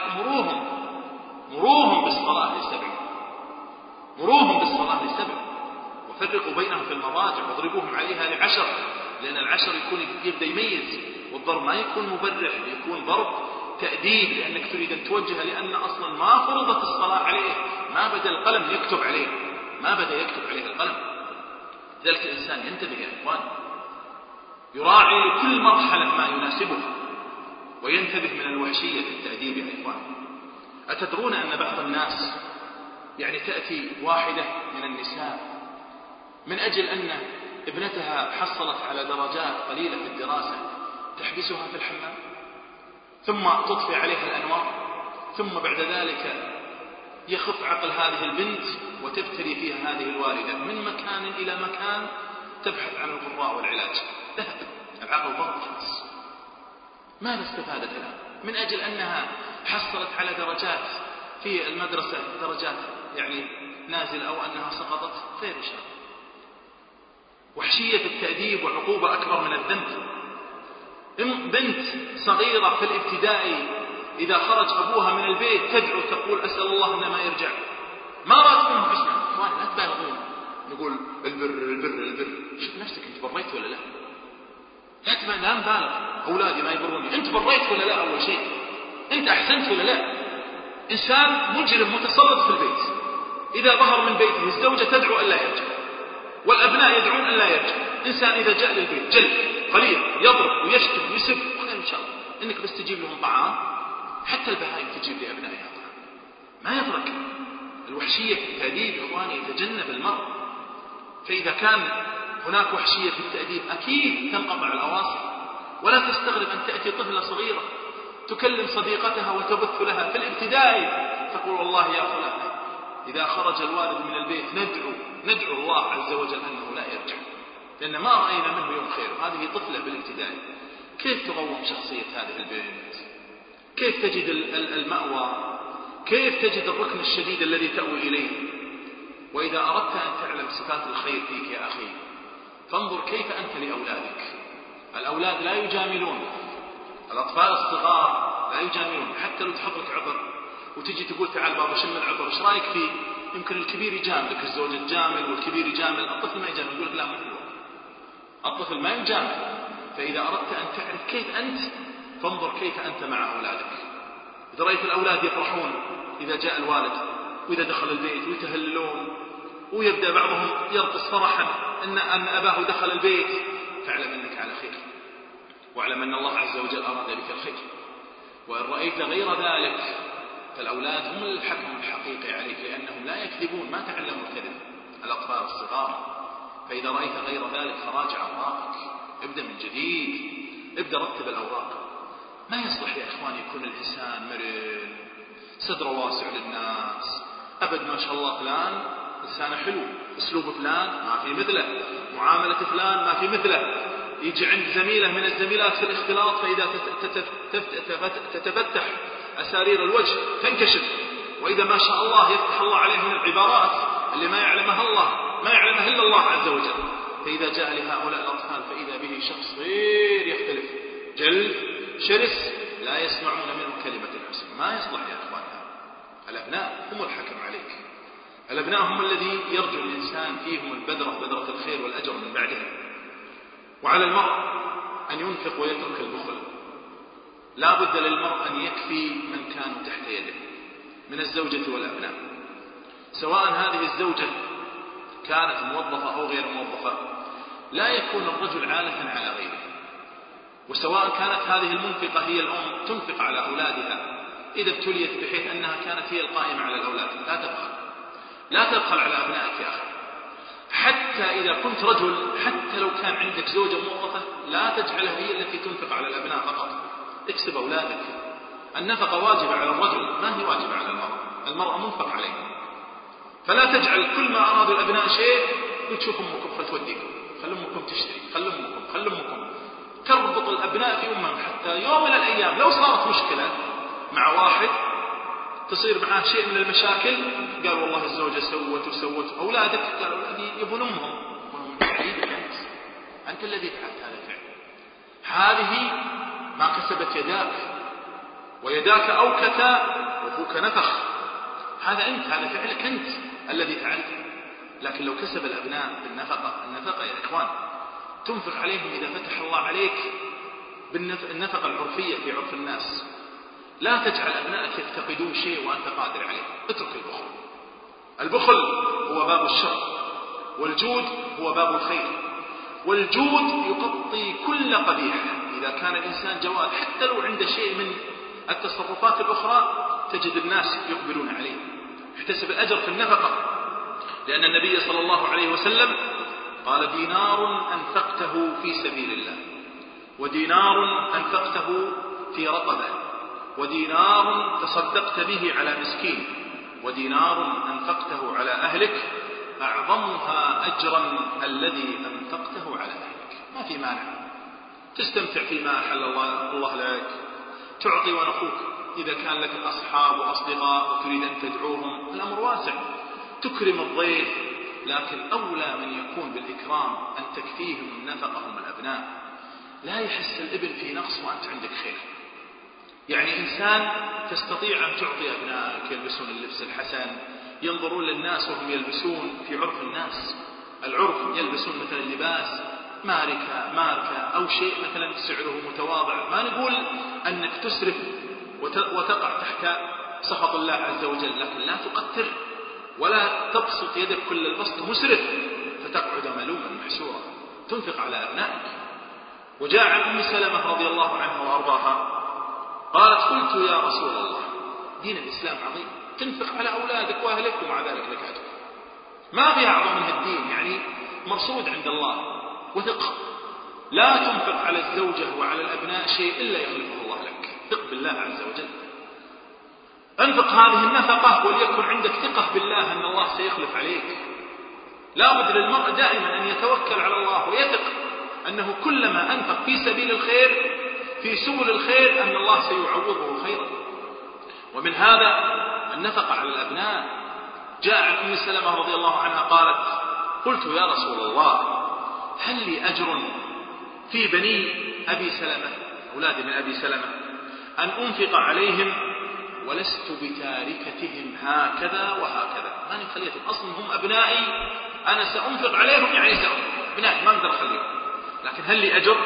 [SPEAKER 2] مروهم بالصلاة ل7، مروهم بالصلاة ل7، وفرقوا بينهم في المضاجع واضربوهم عليها ل10، لأن 10 يكون يبدأ يميز، والضرب ما يكون مبرح، يكون ضرب تأديب، لأنك تريد أن توجه، لأن أصلا ما فرضت الصلاة عليه، ما بدأ القلم يكتب عليه، ما بدأ يكتب عليه القلم. ذلك الإنسان ينتبه يا إخوان، يراعي لكل مرحلة ما يناسبها، وينتبه من الوحشية في التأديب يا إخوان. أتدرون أن بعض الناس يعني تأتي واحدة من النساء من أجل أن ابنتها حصلت على درجات قليلة في الدراسة تحبسها في الحمام، ثم تطفي عليها الأنوار، ثم بعد ذلك يخف عقل هذه البنت وتبتلي فيها هذه الوالدة من مكان إلى مكان تبحث عن القراء والعلاج. ذهب العقل ضغط خلاص. ماذا استفادت الآن؟ من أجل أنها حصلت على درجات في المدرسة، درجات يعني نازلة، أو أنها سقطت، خير إن شاء الله. وحشية التأديب وعقوبة أكبر من الذنب. بنت صغيرة في الابتدائي إذا خرج أبوها من البيت تدعو تقول: أسأل الله أن ما يرجع. ما رأت منه حسنا. إخواني لا تبالغون، نقول البر البر البر. شوف نفسك، أنت بريت ولا لا؟ لا نبالغ. أولادي ما يبروني، أنت بريت ولا لا؟ أول شيء أنت أحسنت ولا لا؟ إنسان مجرم متسلط في البيت، إذا ظهر من بيته الزوجة تدعو أن لا يرجع، والأبناء يدعون أن لا يرجع. إنسان إذا جاء للبيت جلد قليل، يضرب ويشتم ويسب، خير إن شاء الله، إنك بس تجيب لهم طعام. حتى البهائم تجيب لأبنائها طعام، ما يترك. الوحشية في التأديب إخواني يتجنب المرء. فإذا كان هناك وحشية في التأديب أكيد تنقطع الأواصر. ولا تستغرب أن تأتي طفلة صغيرة تكلم صديقتها وتبث لها في الابتدائي، تقول: والله يا فلان إذا خرج الوالد من البيت ندعو الله عز وجل أنه لا يرجع، لأن ما رأينا منه يوم خير. هذه طفلة بالابتدائي. كيف تقوم شخصية هذه البنت؟ كيف تجد المأوى؟ كيف تجد الركن الشديد الذي تأوي إليه؟ وإذا أردت أن تعلم صفات الخير فيك يا أخي فانظر كيف أنت لأولادك. الأولاد لا يجاملون، الأطفال الصغار لا يجاملون. حتى لو تحط لك عطر وتجي تقول: تعال بابا شم العطر، ايش رايك فيه؟ يمكن الكبير يجاملك، الزوجة تجامل والكبير يجامل، الطفل ما يجامل، يقول لك: لا مو حلو، الطفل ما يجامل. فإذا أردت أن تعرف كيف أنت فانظر كيف أنت مع أولادك. إذا رأيت الأولاد يفرحون إذا جاء الوالد، وإذا دخل البيت ويتهللون، ويبدأ بعضهم يرقص فرحا أن أباه دخل البيت، فاعلم أنك على خير. واعلم أن الله عز وجل أراد بك الخير. وإن رأيت غير ذلك فالأولاد هم الحكم الحقيقي عليك، لأنهم لا يكذبون، ما تعلموا الكذب، الأطفال الصغار. فإذا رأيت غير ذلك فراجع أوراقك، ابدأ من جديد، ابدأ رتب الأوراق. ما يصلح يا إخوان يكون الإنسان مرن صدره واسع للناس، أبد ما شاء الله فلان لسانه حلو، أسلوب فلان ما في مثله، معاملة فلان ما في مثله. يجي عند زميله من الزميلات في الاختلاط، فإذا تتفتح أسارير الوجه تنكشف، وإذا ما شاء الله يفتح الله عليه من العبارات اللي ما يعلمها إلا الله عز وجل. فإذا جاء لهؤلاء الأطفال فإذا به شخص غير يختلف، جلد شرس لا يسمعون منه كلمة الحسن. ما يصلح يا إخواننا. الأبناء هم الحكم عليك، الأبناء هم الذي يرجو الإنسان فيهم بذرة الخير والأجر من بعدهم. وعلى المرء أن ينفق ويترك البخل. لا بد للمرء أن يكفي من كانوا تحت يده من الزوجة والأبناء، سواء هذه الزوجة كانت موظفة أو غير موظفة. لا يكون الرجل عالة على غيره. وسواء كانت هذه المنفقة هي الأم تنفق على أولادها إذا ابتليت بحيث أنها كانت هي القائمة على الأولاد، لا تبخل على أبنائك يا أخي. حتى إذا كنت رجل، حتى لو كان عندك زوجة موظفة، لا تجعلها هي التي تنفق على الأبناء فقط، اكسب أولادك. النفقة واجبة على الرجل، ما هي واجبة على المرأة منفق عليها. فلا تجعل كل ما أرادوا الأبناء شيء وتشوف أمكم فتوديكم، خل أمكم تشتري، خل أمكم تربط الأبناء في أمهم. حتى يوم من الأيام لو صارت مشكلة مع واحد تصير معاه شيء من المشاكل، قال والله الزوجة سوت أولادك، قال أولادي يبون أمهم. أنت الذي فعلت هذا الفعل، هذه ما كسبت يداك، ويداك أوكتا وفوك نفخ. هذا فعلك أنت الذي فعلته. لكن لو كسب الأبناء النفقة يا إخوان تنفق عليهم إذا فتح الله عليك بالنفقة العرفية في عرف الناس. لا تجعل أبنائك يفتقدون شيء وأنت قادر عليه. اترك البخل هو باب الشر، والجود هو باب الخير. والجود يغطي كل قبيح. إذا كان الإنسان جواد حتى لو عنده شيء من التصرفات الأخرى تجد الناس يقبلون عليه. احتسب الأجر في النفقة، لأن النبي صلى الله عليه وسلم قال: دينار أنفقته في سبيل الله، ودينار أنفقته في رقبة، ودينار تصدقت به على مسكين، ودينار أنفقته على أهلك، أعظمها أجرا الذي أنفقته على أهلك. ما في مانع تستمتع فيما أحل الله لك، تعطي ونخوك. إذا كان لك أصحاب وأصدقاء وتريد أن تدعوهم الأمر واسع، تكرم الضيف. لكن أولى من يكون بالإكرام أن تكفيهم النفقة هم الأبناء. لا يحس الابن في نقص وأنت عندك خير. يعني إنسان تستطيع أن تعطي أبنائك يلبسون اللبس الحسن، ينظرون للناس وهم يلبسون في عرف الناس، العرف يلبسون مثلا لباس ماركة أو شيء مثلا سعره متواضع. ما نقول أنك تسرف وتقع تحت سخط الله عز وجل، لكن لا تقتر ولا تبسط يدك كل البسط مسرف فتقعد ملوما محسورا. تنفق على أبنائك. وجاء عن أم سلمة رضي الله عنها وأرضاها قالت: قلت يا رسول الله، دين الإسلام عظيم، تنفق على أولادك وأهلك ومع ذلك لك أجر. ما فيها أعظم من الدين، يعني مرصود عند الله وثق. لا تنفق على الزوجة وعلى الأبناء شيء إلا يخلفه الله لك. ثق بالله عز وجل، أنفق هذه النفقة وليكن عندك ثقة بالله أن الله سيخلف عليك. لا بد للمرء دائما أن يتوكل على الله ويثق أنه كلما أنفق في سبيل الخير في سبل الخير أن الله سيعوضه خيرا. ومن هذا النفقة على الأبناء. جاء عن أم سلمة رضي الله عنها قالت: قلت يا رسول الله، هل لي أجر في بني أبي سلمة، أولادي من أبي سلمة، أن أنفق عليهم ولست بتاركتهم هكذا وهكذا؟ ماني خليتهم أصلا، هم أبنائي، أنا سأنفق عليهم، يعني أبنائي ما أقدر أخليهم، لكن هل لي أجر؟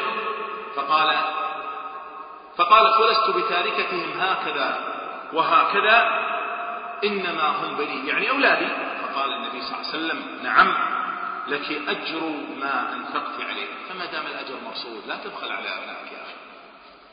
[SPEAKER 2] فقالت: ولست بتاركتهم هكذا وهكذا، إنما هم بني، يعني أولادي. فقال النبي صلى الله عليه وسلم: نعم، لك أجر ما أنفقت عليه. فما دام الأجر مرصود لا تبخل على أبنائك يا أخي.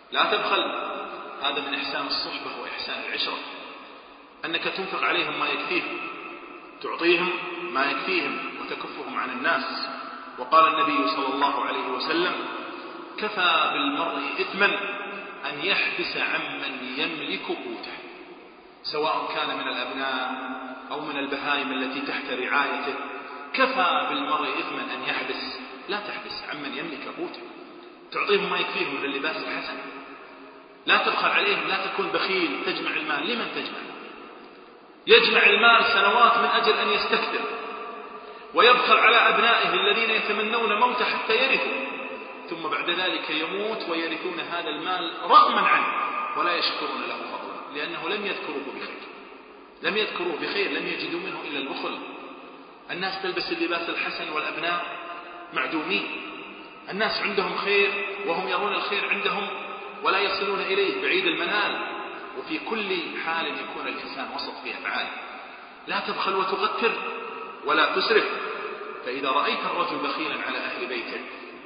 [SPEAKER 2] لا تبخل، هذا من إحسان الصحبة وإحسان العشرة، أنك تنفق عليهم ما يكفيهم، تعطيهم ما يكفيهم وتكفهم عن الناس. وقال النبي صلى الله عليه وسلم: كفى بالمرء إثما أن يحبس عمن يملك قوته، سواء كان من الأبناء أو من البهائم التي تحت رعايته. كفى بالمرء إثما أن يحبس، لا تحبس عمن يملك قوته، تعطيهم ما يكفيهم من اللباس الحسن، لا تبخل عليهم، لا تكون بخيل تجمع المال. لمن تجمع؟ يجمع المال سنوات من أجل أن يستكثر، ويبخل على أبنائه الذين يتمنون موته حتى يرثوا، ثم بعد ذلك يموت ويرثون هذا المال رغما عنه ولا يشكرون له فضلا، لأنه لم يذكروه بخير، لم يذكروه بخير، لم يجدوا منه إلا البخل. الناس تلبس اللباس الحسن والأبناء معدومين. الناس عندهم خير وهم يرون الخير عندهم ولا يصلون إليه، بعيد المنال. وفي كل حال يكون الإنسان وسط في أفعاله، لا تبخل وتغتر ولا تسرف. فإذا رأيت الرجل بخيلا على أهل بيته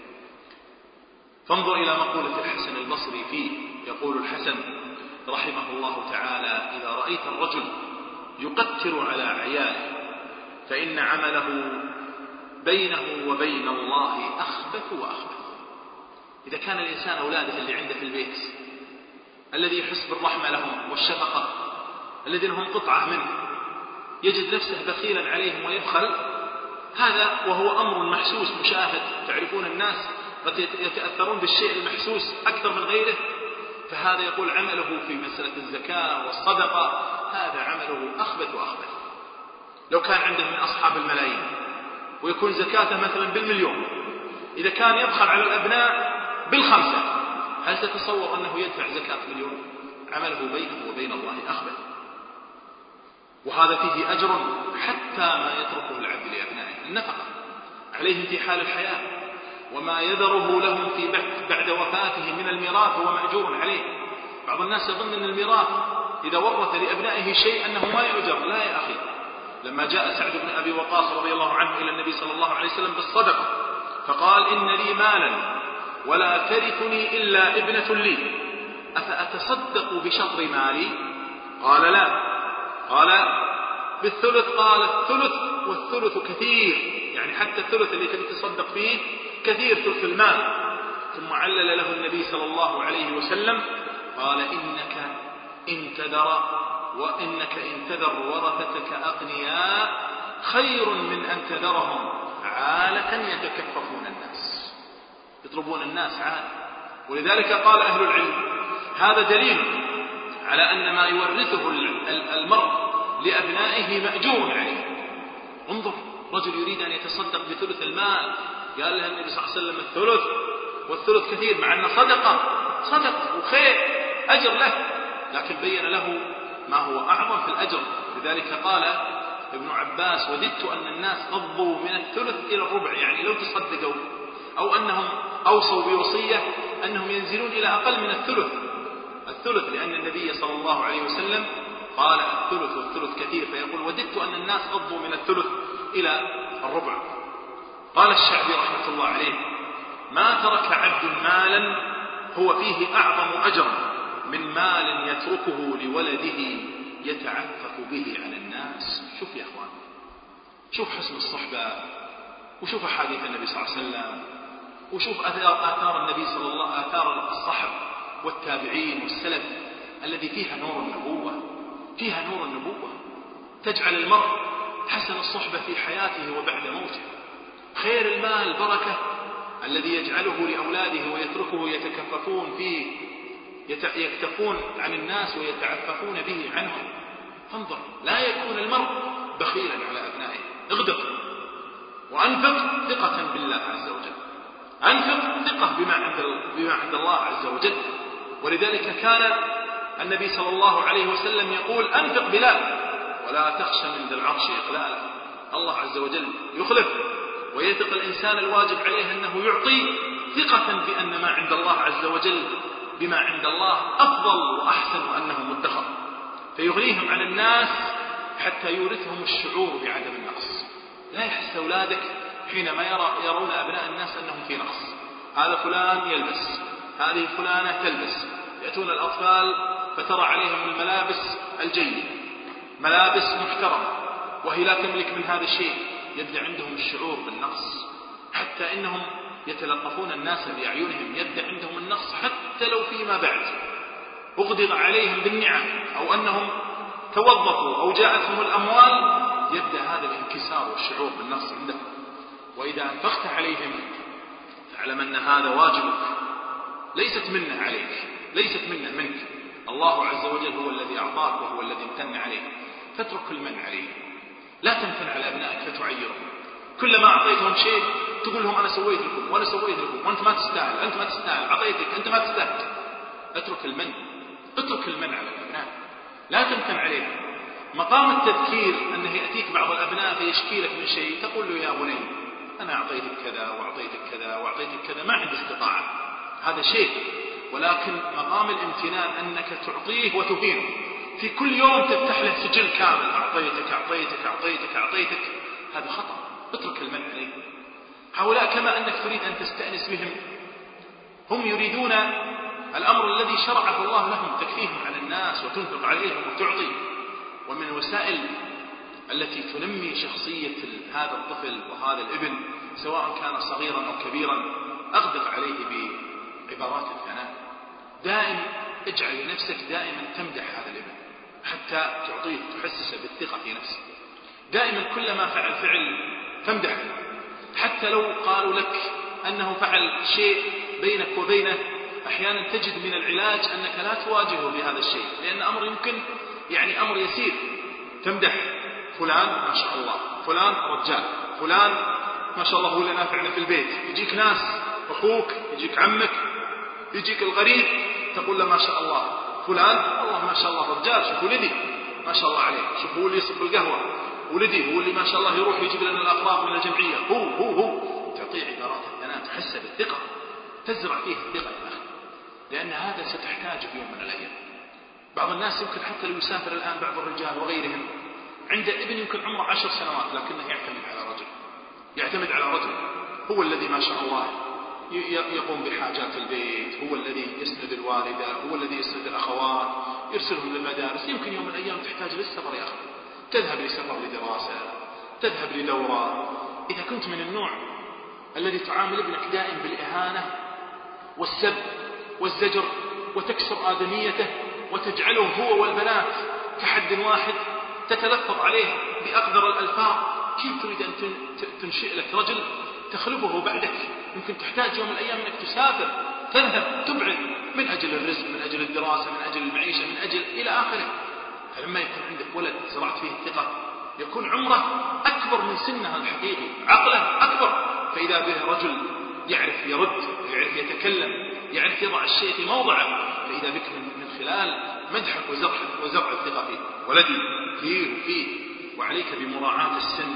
[SPEAKER 2] فانظر إلى مقولة الحسن البصري فيه. يقول الحسن رحمه الله تعالى: إذا رأيت الرجل يقتر على عياله فإن عمله بينه وبين الله أخبث وأخبث. إذا كان الإنسان أولاده اللي عنده في البيت الذي يحس بالرحمة لهم والشفقة، الذين هم قطعة منه، يجد نفسه بخيلا عليهم ويبخل، هذا وهو أمر محسوس مشاهد. تعرفون الناس قد يتأثرون بالشيء المحسوس أكثر من غيره، فهذا يقول عمله في مسألة الزكاة والصدقة هذا عمله أخبث وأخبث. لو كان عنده من أصحاب الملايين ويكون زكاته مثلا بالمليون، إذا كان يبخل على الأبناء بالخمسة، هل تتصور أنه يدفع زكاة مليون؟ عمله بينه وبين الله أخبث. وهذا فيه أجر حتى ما يتركه العبد لأبنائه، النفقة عليهم في حال الحياة، وما يذره لهم في بعد وفاته من الميراث هو مأجور عليه. بعض الناس يظن أن الميراث إذا ورث لأبنائه شيء أنه ما يؤجر. لا يا أخي، لما جاء سعد بن أبي وقاص رضي الله عنه إلى النبي صلى الله عليه وسلم بالصدقة فقال: إن لي مالا ولا ترثني إلا ابنة لي، أفأتصدق بشطر مالي؟ قال: لا. قال: بالثلث؟ قال: الثلث، والثلث كثير، يعني حتى الثلث اللي تتصدق فيه كثير، ثلث المال. ثم علل له النبي صلى الله عليه وسلم قال: إنك إن تذر ورثتك أغنياء خير من أن تذرهم عالة يتكففون الناس، يطلبون الناس عالة. ولذلك قال أهل العلم: هذا دليل على أن ما يورثه المرء لأبنائه مأجور عليه. انظر، رجل يريد أن يتصدق بثلث المال، قال له النبي صلى الله عليه وسلم الثلث، والثلث كثير، مع أن صدقة وخير أجر له، لكن بين له ما هو أعظم في الأجر. لذلك قال ابن عباس: وددت أن الناس قضوا من الثلث إلى الربع، يعني لو تصدقوا، أو أنهم أوصوا بوصية أنهم ينزلون إلى أقل من الثلث، لأن النبي صلى الله عليه وسلم قال الثلث والثلث كثير، فيقول: وددت أن الناس قضوا من الثلث إلى الربع. قال الشعبي رحمة الله عليه: ما ترك عبد مالا هو فيه أعظم أجرا من مال يتركه لولده يتعفف به على الناس. شوف يا أخوان، شوف حسن الصحبة، وشوف أحاديث النبي صلى الله عليه وسلم، وشوف آثار النبي صلى الله عليه وسلم، آثار الصحب والتابعين والسلف الذي فيها نور النبوة، تجعل المرء حسن الصحبة في حياته وبعد موته. خير المال بركة الذي يجعله لأولاده ويتركه يتكففون فيه، يكتفون عن الناس ويتعففون به عنهم. فانظر، لا يكون المرء بخيلا على أبنائه. اغدق وأنفق ثقة بالله عز وجل، أنفق ثقة بما عند الله عز وجل. ولذلك كان النبي صلى الله عليه وسلم يقول: أنفق بلال ولا تخشى من ذي العرش إقلالا. الله عز وجل يخلف، ويثق الإنسان الواجب عليه أنه يعطي ثقة بأن ما عند الله عز وجل بما عند الله أفضل وأحسن وأنه مدخر، فيغنيهم عن الناس حتى يورثهم الشعور بعدم النقص. لا يحس أولادك حينما يرون أبناء الناس أنهم في نقص. هذا فلان يلبس، هذه فلانة تلبس. يأتون الأطفال فترى عليهم الملابس الجيدة، ملابس محترمة، وهي لا تملك من هذا الشيء. يبدأ عندهم الشعور بالنقص، حتى إنهم يتلقفون الناس بأعينهم. يبدأ عندهم النقص حتى لو فيما بعد أغدق عليهم بالنعم، أو أنهم توظفوا أو جاءتهم الأموال، يبدأ هذا الانكسار والشعور بالنقص عندهم. وإذا أنفقت عليهم فاعلم أن هذا واجبك، ليست منة عليك، ليست منة منك. الله عز وجل هو الذي أعطاك وهو الذي امتن عليك، فاترك المن عليه. لا تمتن على أبنائك فتعيرهم. كلما أعطيتهم شيء تقول لهم أنا سويت لكم وأنا سويت لكم وأنت ما تستاهل، أنت ما تستاهل، أعطيتك أنت ما تستاهل. اترك المن، اترك المن على الأبناء، لا تمتن عليهم. مقام التذكير أنه يأتيك بعض الأبناء فيشكي لك من شيء تقول له يا بني أنا أعطيتك كذا وأعطيتك كذا وأعطيتك كذا، ما عندي استطاعة، هذا شيء. ولكن مقام الامتنان أنك تعطيه وتهينه. في كل يوم تفتح له سجل كامل، أعطيتك أعطيتك أعطيتك أعطيتك، هذا خطأ. اترك المن عليه. هؤلاء كما أنك تريد أن تستأنس بهم، هم يريدون الأمر الذي شرعه الله لهم، تكفيهم عن الناس وتنفق عليهم وتعطي. ومن الوسائل التي تنمي شخصية هذا الطفل وهذا الابن سواء كان صغيرا أو كبيرا، أغدق عليه بعبارات الثناء. دائما اجعل لنفسك دائما تمدح هذا الابن حتى تعطيه، تحسسه بالثقة في نفسه. دائما كلما فعل فعل فامدحه، حتى لو قالوا لك أنه فعل شيء بينك وبينه، أحيانا تجد من العلاج أنك لا تواجهه بهذا الشيء، لأن أمر يمكن أمر يسير. تمدح فلان ما شاء الله، فلان رجال، فلان ما شاء الله هو اللي نافعنا في البيت. يجيك ناس، أخوك، يجيك عمك، يجيك الغريب، تقول له ما شاء الله فلان والله ما شاء الله رجال، شوفوا ولدي ما شاء الله عليه، شوفوا اللي يصب القهوة، ولدي هو اللي ما شاء الله يروح يجيب لنا الأقراض من الجمعية، هو تعطيه عبارات الثناء تحسه بالثقة، تزرع فيه الثقة يا أخي، لأن هذا ستحتاجه يوم من الأيام. بعض الناس يمكن حتى لو يسافر الآن، بعض الرجال وغيرهم عنده ابن يمكن عمره 10 سنوات لكنه يعتمد على رجل هو الذي ما شاء الله يقوم بحاجات البيت، هو الذي يسند الوالدة، هو الذي يسند الأخوات، يرسلهم للمدارس. يمكن يوم من الأيام تحتاج للسفر يا أخي، تذهب لسفر لدراسة، تذهب لدورة. إذا كنت من النوع الذي تعامل ابنك دائم بالإهانة والسب والزجر وتكسر آدميته وتجعله هو والبنات كحد واحد، تتلفظ عليه بأقذر الألفاظ، كيف تريد أن تنشئ لك رجل تخلفه بعدك؟ يمكن تحتاج يوم من الأيام أنك تسافر، تذهب، تبعد من أجل الرزق، من أجل الدراسة، من أجل المعيشة، من أجل إلى آخره. فلما يكون عندك ولد زرعت فيه الثقة، يكون عمره أكبر من سنه الحقيقي، عقله أكبر، فإذا به رجل يعرف يرد، يعرف يتكلم، يعرف يضع الشيء في موضعه، فإذا بك من خلال مدحك وزرع الثقة فيه. ولدي فيه. وعليك بمراعاة السن.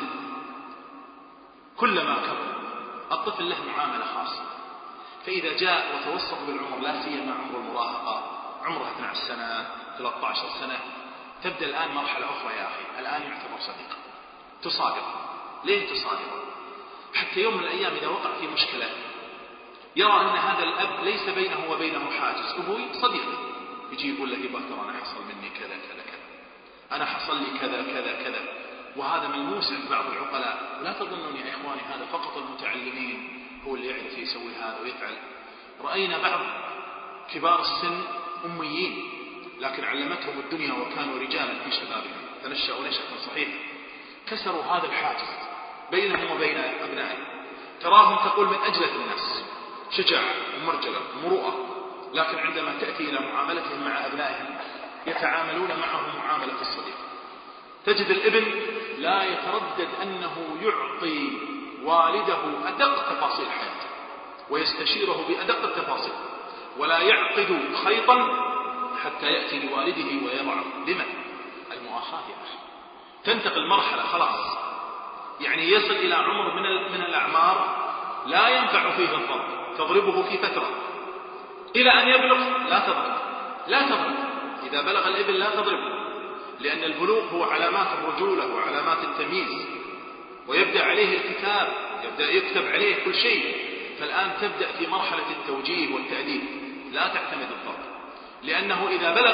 [SPEAKER 2] كلما كبر الطفل له معاملة خاصة، فإذا جاء وتوسط بالعمر، لا سيما عمر المراهقة، عمره 12 سنة 13 سنة، تبدأ الآن مرحلة أخرى يا أخي. الآن يعتبر صديق، تصادق. ليه تصادق؟ حتى يوم من الأيام إذا وقع في مشكلة يرى أن هذا الأب ليس بينه وبينه حاجز، أبوي صديق، يجي يقول له يبا ترى أنا حصل مني كذا كذا كذا، أنا حصل لي كذا كذا كذا. وهذا ملموس عند بعض العقلاء. لا تظنون يا إخواني هذا فقط المتعلمين هو اللي يعرف يسوي هذا ويفعل. رأينا بعض كبار السن أميين لكن علمتهم الدنيا وكانوا رجالا في شبابهم، تنشأوا نشأة صحيحة، كسروا هذا الحاجز بينهم وبين أبنائهم. تراهم تقول من أجلة الناس، شجاعة ومرجلة ومروءة، لكن عندما تأتي إلى معاملتهم مع أبنائهم يتعاملون معهم معاملة الصديق. تجد الابن لا يتردد أنه يعطي والده أدق تفاصيل حياته ويستشيره بأدق التفاصيل، ولا يعقد خيطا حتى يأتي لوالده ويضعه. لمن؟ المؤاخاة يا أخي. تنتقل مرحلة خلاص، يعني يصل إلى عمر من الأعمار لا ينفع فيه الضرب، تضربه في فترة إلى أن يبلغ لا تضرب. إذا بلغ الابن لا تضربه، لأن البلوغ هو علامات الرجولة وعلامات التمييز، ويبدأ عليه الكتاب، يبدأ يكتب عليه كل شيء. فالآن تبدأ في مرحلة التوجيه والتأديب. لا تعتمد الضرب، لأنه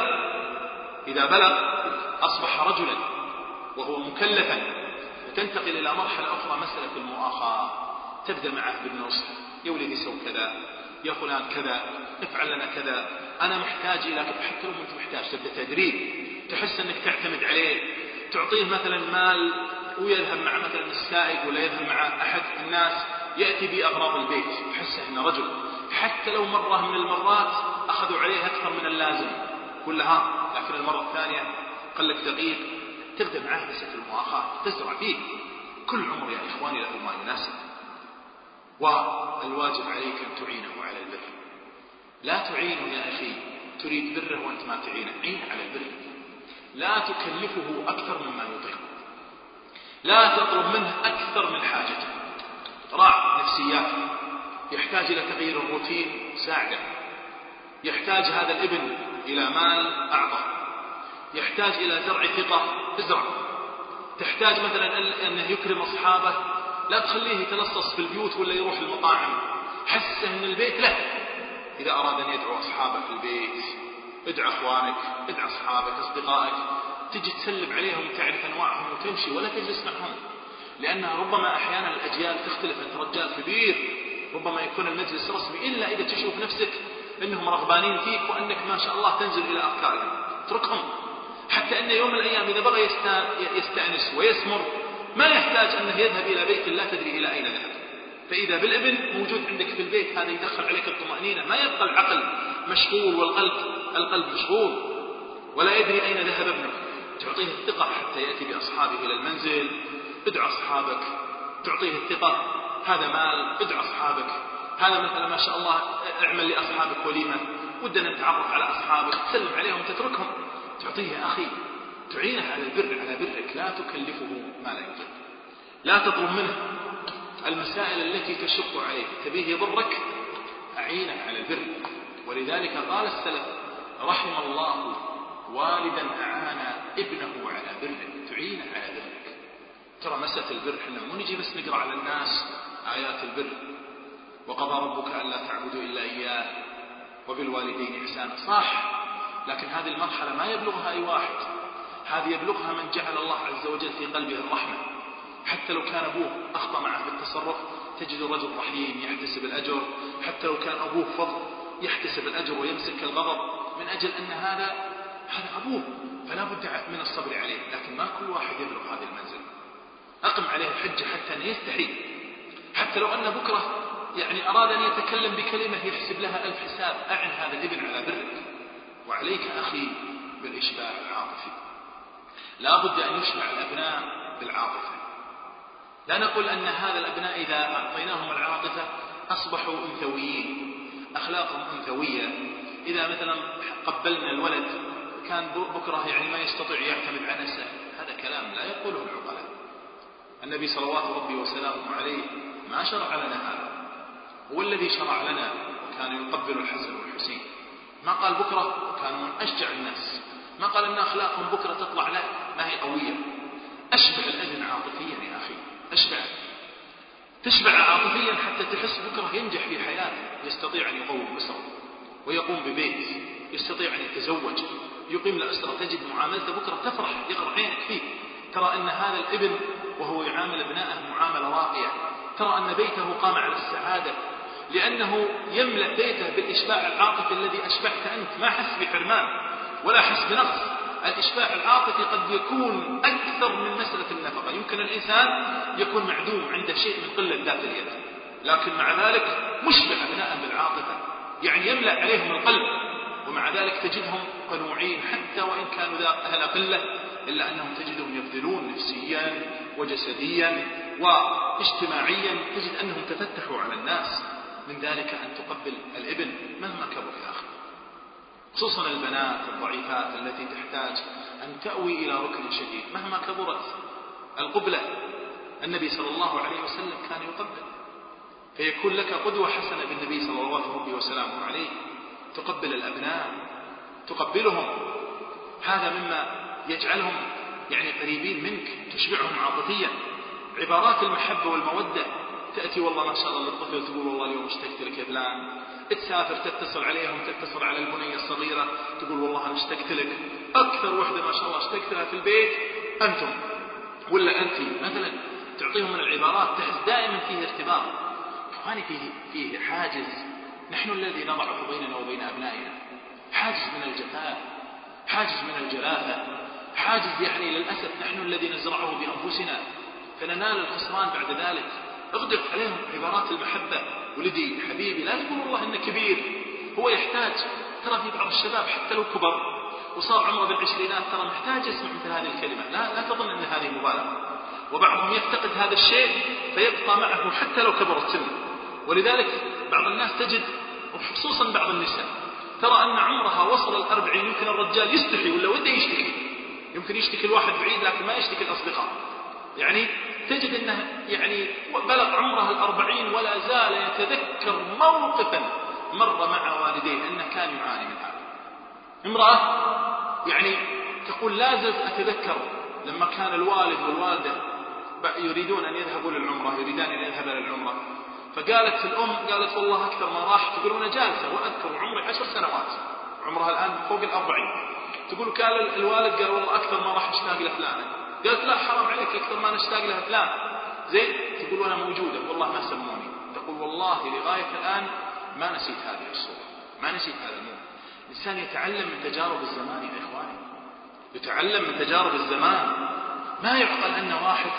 [SPEAKER 2] إذا بلغ أصبح رجلا وهو مكلفا، وتنتقل إلى مرحلة أخرى مسألة المؤاخاة، تبدأ معه بالنصح: يا ولدي سو كذا، يا فلان كذا، افعل لنا كذا، أنا محتاج إلى كذا. حتى لو أنت محتاج تبدأ تدريب، تحس أنك تعتمد عليه، تعطيه مثلا مال ويذهب مع مثلا السائق ولا يذهب مع أحد الناس يأتي بأغراض البيت، تحسه إنه رجل. حتى لو مرة من المرات أخذوا عليه أكثر من اللازم كلها، لكن المرة الثانية قال لك دقيق، تبدأ معاه مسألة المؤاخاة، تزرع فيه. كل عمر يا إخواني له ما يناسب، والواجب عليك أن تعينه على البر. لا تعينه يا أخي تريد بره وأنت ما تعينه، عين على البر. لا تكلفه أكثر مما يطيق، لا تطلب منه أكثر من حاجته. راع نفسياته، يحتاج إلى تغيير الروتين، ساعده. يحتاج هذا الابن إلى مال، أعطى. يحتاج إلى زرع ثقة، ازرع. تحتاج مثلا أنه يكرم أصحابه، لا تخليه يتلصص في البيوت ولا يروح المطاعم، حسه من البيت له. إذا أراد أن يدعو أصحابه في البيت، ادعى أخوانك، ادعى أصحابك، أصدقائك، تجي تسلم عليهم وتعرف أنواعهم وتمشي، ولا تجلس معهم، لأنها ربما أحيانا الأجيال تختلف. أنت رجال كبير، ربما يكون المجلس رسمي، إلا إذا تشوف نفسك أنهم رغبانين فيك وأنك ما شاء الله تنزل إلى أفكارهم، اتركهم. حتى أن يوم من الأيام إذا بغى يستأنس ويسمر، ما يحتاج أنه يذهب إلى بيت لا تدري إلى أين ذهب. فإذا بالابن موجود عندك في البيت، هذا يدخل عليك الطمأنينة، ما يبقى العقل مشغول والقلب مشغول ولا يدري أين ذهب ابنك. تعطيه الثقة حتى يأتي بأصحابه إلى المنزل، ادعى أصحابك، تعطيه الثقة. هذا مال، ادعى أصحابك. هذا مثلا ما شاء الله اعمل لأصحابك وليمة، ودنا نتعرف على أصحابك، تسلم عليهم، تتركهم. تعطيه يا أخي، تعينه على البر، على برك، لا تكلفه ما لا يطيق. لا تطلب منه المسائل التي تشق عليه، تبيه يضرك، أعينه على البر. ولذلك قال السلف: رحم الله والدا أعان ابنه على بره، تعينه على برك. ترى مسألة البر احنا مو نجي بس نقرأ على الناس آيات البر: وقضى ربك ألا تعبدوا إلا إياه وبالوالدين إحسانا، صح، لكن هذه المرحلة ما يبلغها أي واحد، هذه يبلغها من جعل الله عز وجل في قلبه الرحمة. حتى لو كان أبوه أخطأ معه بالتصرف، تجد رجل رحيم يحتسب الأجر. حتى لو كان أبوه فضل، يحتسب الأجر ويمسك الغضب، من أجل أن هذا أبوه، فلا بد من الصبر عليه. لكن ما كل واحد يبلغ هذه المنزل. أقم عليه الحجة حتى أن يستحي. حتى لو أن بكرة أراد أن يتكلم بكلمة يحسب لها 1000 حساب، أعن هذا الابن على برك. وعليك أخي بالإشباع العاطفي، لا بد أن يشبع الأبناء بالعاطفة. لا نقول أن هذا الأبناء إذا أعطيناهم العاطفة أصبحوا أنثويين، أخلاقهم أنثوية. إذا مثلا قبلنا الولد كان بكرة ما يستطيع يعتمد على نفسه، هذا كلام لا يقوله العقلاء. النبي صلوات ربي وسلامه عليه ما شرع لنا هذا، هو الذي شرع لنا، وكان يقبل الحسن والحسين. ما قال بكرة كانوا من أشجع الناس، ما قال أن أخلاقهم بكرة تطلع، لا، ما هي قوية. أشبع الابن عاطفيا يا أخي، تشبع عاطفيا حتى تحس بكرة ينجح في حياته، يستطيع أن يقوم أسرة ويقوم ببيت، يستطيع أن يتزوج، يقيم لأسرة، تجد معاملته بكرة تفرح، يغرى عينك فيه. ترى أن هذا الابن وهو يعامل ابنائه معاملة راقية، ترى أن بيته قام على السعادة، لأنه يملأ بيته بالإشباع العاطفي الذي أشبعت أنت، ما حس بحرمان ولا حس بنقص. الإشباع العاطفي قد يكون أكثر من مسألة النفقة. يمكن الإنسان يكون معدوم عنده شيء من قلة ذات اليد، لكن مع ذلك مشبع أبناءه بالعاطفة، يملأ عليهم القلب، ومع ذلك تجدهم قنوعين حتى وإن كانوا أهل قلة، إلا أنهم تجدهم يبذلون نفسيا وجسديا واجتماعيا، تجد أنهم تفتحوا على الناس. من ذلك أن تقبل الابن مهما كبر يا أخي، خصوصا البنات الضعيفات التي تحتاج أن تأوي إلى ركن شديد مهما كبرت. القبلة، النبي صلى الله عليه وسلم كان يقبل، فيكون لك قدوة حسنة بالنبي صلى الله عليه وسلم عليه. تقبل الأبناء، تقبلهم، هذا مما يجعلهم قريبين منك، تشبعهم عاطفيا. عبارات المحبة والمودة تأتي والله ما شاء الله للطفل تقول والله اليوم اشتقت لك يا فلان، تسافر تتصل عليهم، تتصل على البنية الصغيرة تقول والله أنا اشتقت لك. أكثر وحدة ما شاء الله اشتقت لها في البيت أنتم ولا أنت مثلا، تعطيهم من العبارات تحس دائما فيه ارتباط. إخواني فيه حاجز نحن الذي نضعه بيننا وبين أبنائنا، حاجز من الجفاء، حاجز من الجلافة، حاجز يعني للأسف نحن الذي نزرعه بأنفسنا فننال الخسران بعد ذلك. اغدق عليهم عبارات المحبة. ولدي حبيبي لا تقول والله إنه كبير، هو يحتاج. ترى في بعض الشباب حتى لو كبر وصار عمره بالعشرينات ترى محتاج يسمع مثل هذه الكلمة. لا تظن أن هذه مبالغة. وبعضهم يفتقد هذا الشيء فيبقى معه حتى لو كبر السن. ولذلك بعض الناس تجد وخصوصا بعض النساء ترى أن عمرها وصل 40 يمكن الرجال يستحي ولا وده يشتكي، يمكن يشتكي الواحد بعيد لكن ما يشتكي الأصدقاء. يعني تجد أنه يعني بلغ عمره 40 ولا زال يتذكر موقفا مر مع والديه أنه كان يعاني من هذا. امرأة يعني تقول لا زلت أتذكر لما كان الوالد والوالدة يريدون أن يذهبوا للعمرة، يريدان أن يذهبوا للعمرة، فقالت الأم قالت والله أكثر ما راح تقول أنا جالسة وأذكر عمري 10 سنوات، عمرها الآن فوق 40. تقول كان الوالد قال والله أكثر ما راح أشتاق لفلانة، قالت لا حرام عليك أكثر ما نشتاق لها فلان زين. تقول وأنا موجودة والله ما سموني. تقول والله لغاية الآن ما نسيت هذه الصورة، ما نسيت هذا الموت. الإنسان يتعلم من تجارب الزمان يا إخواني، يتعلم من تجارب الزمان. ما يعقل أن واحد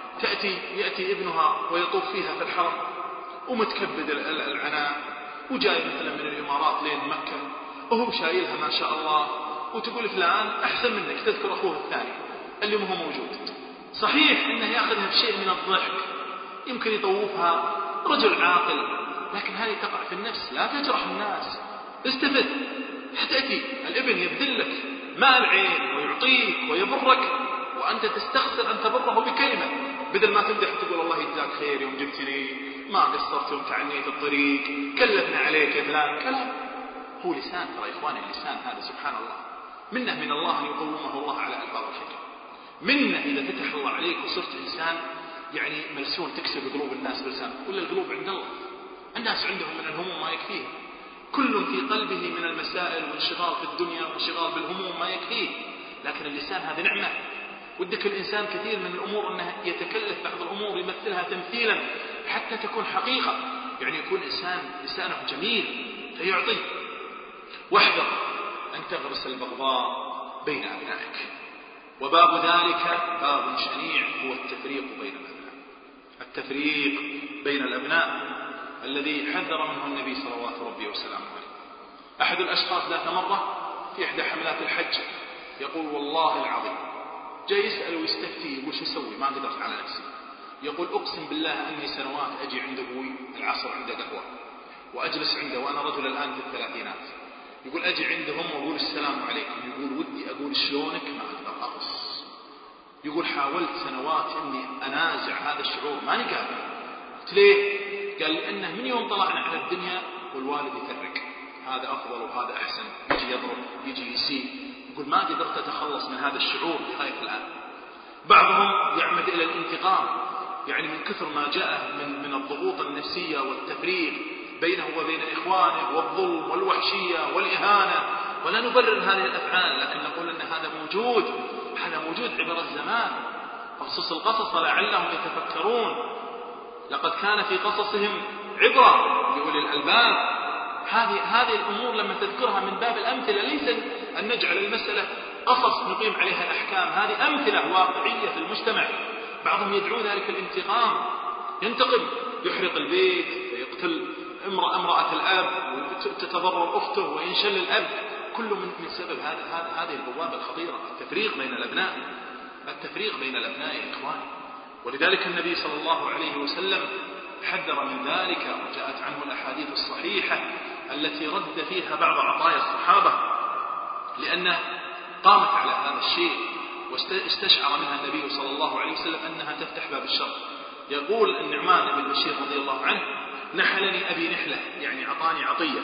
[SPEAKER 2] يأتي ابنها ويطوف فيها في الحرم ومتكبد العناء وجاي مثلا من الإمارات لين مكة وهو شايلها ما شاء الله، وتقول فلان أحسن منك، تذكر أخوه الثاني اللي ما هو موجود. صحيح إنه يأخذها بشيء من الضحك، يمكن يطوفها رجل عاقل، لكن هذه تقع في النفس. لا تجرح الناس، استفد. تأتي الابن يبذلك ماء العين ويعطيك ويبرك وأنت تستخسر أن تبره بكلمة، بدل ما تمدح تقول الله يجزاك خير يوم جبتني، ما قصرت يوم تعنيت الطريق، كلفنا عليك يا فلان. كلام هو لسان. ترى يا إخواني اللسان هذا سبحان الله منه من الله أن يقومه الله على ألفاظ الحكم. منه إذا فتح الله عليك وصرت إنسان يعني ملسون تكسب قلوب الناس بلسانك. ولا القلوب عند الله، الناس عندهم من الهموم ما يكفيه، كل في قلبه من المسائل وانشغال في الدنيا وانشغال بالهموم ما يكفيه، لكن اللسان هذه نعمة. ودك الإنسان كثير من الأمور أنه يتكلف بعض الأمور يمثلها تمثيلا حتى تكون حقيقة، يعني يكون إنسان لسانه جميل فيعطي. واحذر أن تغرس البغضاء بين أبنائك، وباب ذلك باب شنيع هو التفريق بين الأبناء. التفريق بين الأبناء الذي حذر منه النبي صلوات ربي وسلامه عليه. أحد الأشخاص ذات مرة في إحدى حملات الحج يقول والله العظيم جاي يسأل ويستفتي يقول شو أسوي ما قدرت على نفسي. يقول أقسم بالله أني سنوات أجي عند أبوي العصر عنده قهوة وأجلس عنده وأنا رجل الآن في الثلاثينات، يقول أجي عندهم وأقول السلام عليكم، يقول ودي أقول شلونك ما أقدر أقص. يقول حاولت سنوات أني أنازع هذا الشعور ماني قادر. قلت ليه؟ قال لأنه من يوم طلعنا على الدنيا والوالد يفرق، هذا أفضل وهذا أحسن، يجي يضرب يجي يسيء. يقول ما قدرت أتخلص من هذا الشعور لغاية الآن. بعضهم يعمد إلى الانتقام، يعني من كثر ما جاءه من الضغوط النفسية والتفريق بينه وبين إخوانه والظلم والوحشية والإهانة. ولا نبرر هذه الأفعال، لكن نقول أن هذا موجود، هذا موجود عبر الزمان. فاقصص القصص لعلهم يتفكرون، لقد كان في قصصهم عبرة لأولي الألباب. هذه الأمور لما تذكرها من باب الأمثلة، ليس أن نجعل المسألة قصص نقيم عليها الأحكام، هذه أمثلة واقعية في المجتمع. بعضهم يدعو ذلك الانتقام، ينتقم، يحرق البيت فيقتل امرأة الأب وتتضرر أخته وينشل الأب، كله من سبب هذه البوابة الخطيرة، التفريق بين الأبناء، التفريق بين الأبناء يا إخوان. ولذلك النبي صلى الله عليه وسلم حذر من ذلك، وجاءت عنه الأحاديث الصحيحة التي رد فيها بعض عطايا الصحابة لأنه قامت على هذا الشيء واستشعر منها النبي صلى الله عليه وسلم أنها تفتح باب الشر. يقول النعمان بن بشير رضي الله عنه نحلني أبي نحلة، يعني عطاني عطية،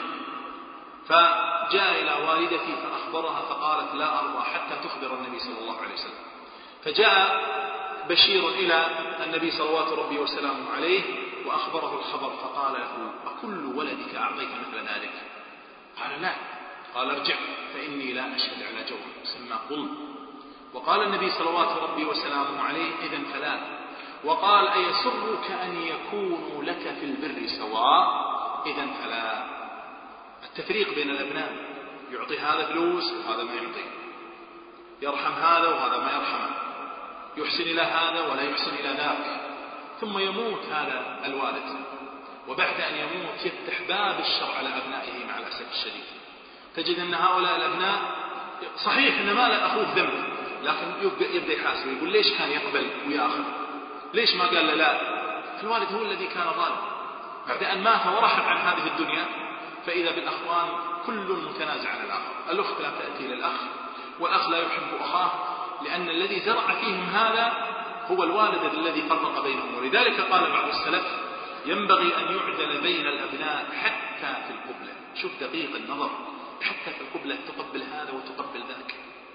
[SPEAKER 2] فجاء إلى والدتي فأخبرها فقالت لا أرضى حتى تخبر النبي صلى الله عليه وسلم. فجاء بشير إلى النبي صلوات ربي وسلامه عليه وأخبره الخبر فقال له: أكل ولدك أعطيك مثل ذلك؟ قال: لا. قال: ارجع فإني لا أشهد على جور، سماه ظلم. وقال النبي صلوات ربي وسلامه عليه: إذن فلا. وقال: أيسرك أن يكونوا لك في البر سواء؟ إذن فلا. التفريق بين الأبناء، يعطي هذا فلوس وهذا ما يعطيه، يرحم هذا وهذا ما يرحمه، يحسن إلى هذا ولا يحسن إلى ذاك، ثم يموت هذا الوالد، وبعد أن يموت يفتح باب الشر على أبنائه مع الأسف الشديد. تجد أن هؤلاء الأبناء صحيح أن ما له أخوه ذنب، لكن يبدأ يحاسب، يقول: ليش كان يقبل ويأخذ؟ ليش ما قال له لا؟ فالوالد هو الذي كان ظالم. بعد أن مات ورحل عن هذه الدنيا، فإذا بالأخوان كل متنازع عن الآخر. الأخت لا تأتي للأخ، والأخ لا يحب أخاه، لأن الذي زرع فيهم هذا هو الوالد الذي فرق بينهم. ولذلك قال بعض السلف: ينبغي أن يعدل بين الأبناء حتى في القبلة. شوف دقيق النظر، حتى في القبلة تقبل هذا وتقبل ذاك.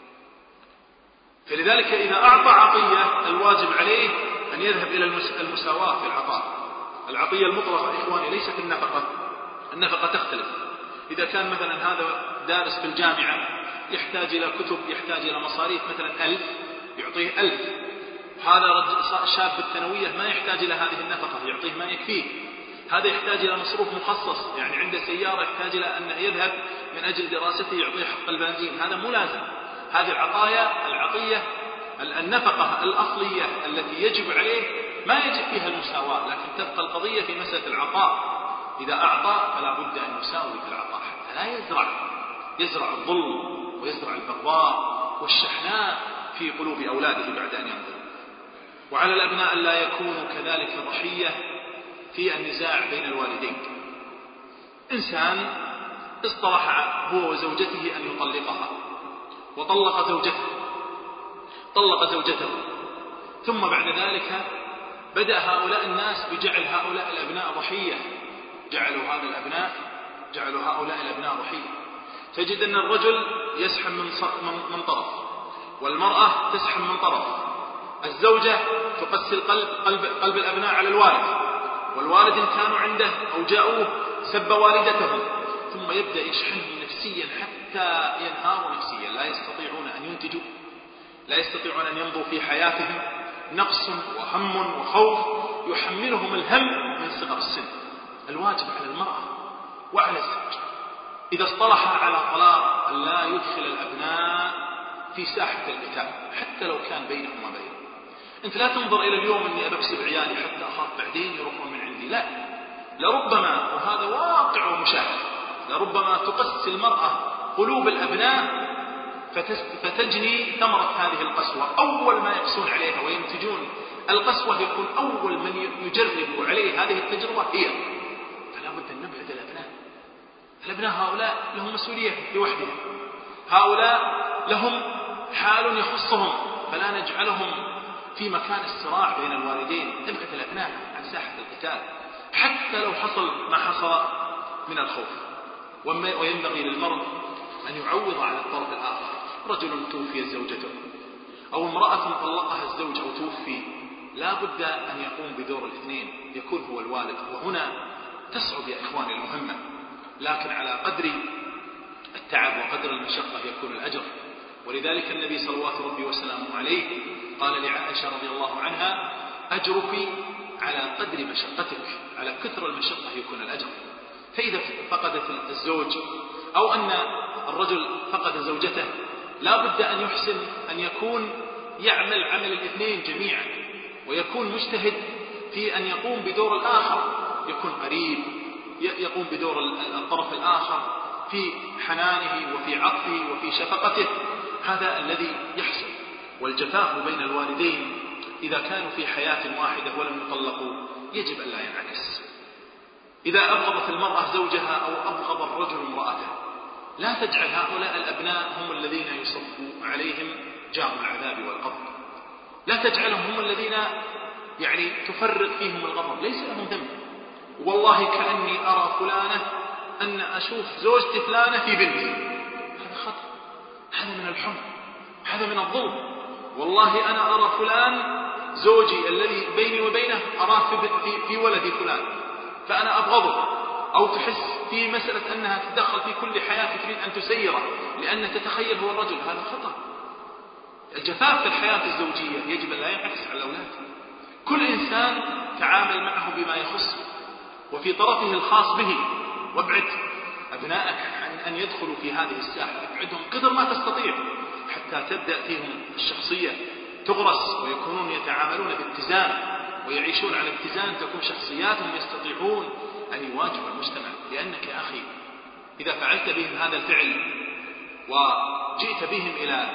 [SPEAKER 2] فلذلك إذا أعطى عطية الواجب عليه أن يذهب إلى المساواة في العطاء. العطية المطلقة إخواني ليست النفقة، النفقة تختلف. إذا كان مثلا هذا دارس في الجامعة يحتاج إلى كتب، يحتاج إلى مصاريف مثلا 1000، يعطيه 1000. هذا شاب بالثانوية ما يحتاج إلى هذه النفقة، يعطيه ما يكفيه. هذا يحتاج إلى مصروف مخصص، يعني عنده سيارة يحتاج إلى أن يذهب من أجل دراسته، يعطيه حق البنزين، هذا مو لازم. هذه العطية النفقة الأصلية التي يجب عليه ما يجب فيها المساواة، لكن تبقى القضية في مسألة العطاء. إذا أعطى فلا بد أن يساوي في العطاء، حتى لا يزرع الظلم ويزرع البغضاء والشحناء في قلوب أولاده بعد أن ينضج. وعلى الأبناء أن لا يكونوا كذلك ضحية في النزاع بين الوالدين. إنسان اصطلح هو وزوجته أن يطلقها، وطلق زوجته، ثم بعد ذلك بدأ هؤلاء الناس بجعل هؤلاء الأبناء ضحية، جعلوا هؤلاء الأبناء ضحية. تجد أن الرجل يسحب من طرف، والمرأة تسحب من طرف، الزوجة تقسي قلب الأبناء على الوالد، والوالد إن كانوا عنده أو جاءوه سب والدتهم، ثم يبدأ يشحنهم نفسيا حتى ينهاروا نفسيا، لا يستطيعون أن ينتجوا، لا يستطيعون أن يمضوا في حياتهم، نقص وهم وخوف يحملهم الهم من صغر السن. الواجب على المرأة وعلى الزوج إذا اصطلح على طلاق أن لا يدخل الأبناء في ساحة القتال، حتى لو كان بينهم وبينه. أنت لا تنظر إلى اليوم أني أبكسب عيالي حتى أخاف بعدين يروحون من عندي، لا، لربما، وهذا واقع ومشاهد، لربما تقسي المرأة قلوب الأبناء فتجني ثمرة هذه القسوة. أول ما يقسون عليها وينتجون القسوة يكون أول من يجرب عليه هذه التجربة هي. فلا بد أن نبعد الأبناء هؤلاء لهم مسؤولية لوحدهم، هؤلاء لهم حال يخصهم، فلا نجعلهم في مكان الصراع بين الوالدين. نبعد الأبناء عن ساحة القتال حتى لو حصل ما حصل من الخوف. وينبغي للمرء أن يعوض على الطرف الآخر. رجل توفي زوجته أو امرأة طلقها الزوج أو توفي، لا بد أن يقوم بدور الاثنين، يكون هو الوالد. وهنا تصعب يا إخواني المهمة، لكن على قدر التعب وقدر المشقة يكون الأجر. ولذلك النبي صلوات ربي وسلامه عليه قال لعائشة رضي الله عنها: أجرك على قدر مشقتك، على كثر المشقة يكون الأجر. فإذا فقدت الزوج أو أن الرجل فقد زوجته، لا بد أن يحسن أن يكون يعمل عمل الاثنين جميعا، ويكون مجتهد في أن يقوم بدور الآخر، يكون قريب، يقوم بدور الطرف الآخر في حنانه وفي عطفه وفي شفقته. هذا الذي يحصل. والجفاء بين الوالدين إذا كانوا في حياة واحدة ولم يطلقوا يجب أن لا ينعكس. إذا أبغضت المرأة زوجها أو أبغض الرجل امرأته، لا تجعل هؤلاء الأبناء هم الذين يصب عليهم جام العذاب والقبض، لا تجعلهم هم الذين تفرق فيهم الغضب، ليس لهم ذنب. والله كأني أرى فلانة أن أشوف زوجتي فلانة في بنتي، هذا خطأ، هذا من الحمق، هذا من الظلم. والله أنا أرى فلان زوجي الذي بيني وبينه أراه في ولدي فلان فأنا أبغضه، أو تحس في مسألة أنها تتدخل في كل حياة تريد أن تسيره لأن تتخيل هو الرجل، هذا خطأ. الجفاف في الحياة الزوجية يجب أن لا ينعكس على الأولاد. كل إنسان تعامل معه بما يخصه وفي طرفه الخاص به، وابعد أبنائك عن أن يدخلوا في هذه الساحة، ابعدهم قدر ما تستطيع حتى تبدأ فيهم الشخصية تغرس ويكونون يتعاملون باتزان ويعيشون على اتزان، تكون شخصياتهم يستطيعون أن يواجهوا المجتمع. لأنك يا أخي إذا فعلت بهم هذا الفعل وجئت بهم إلى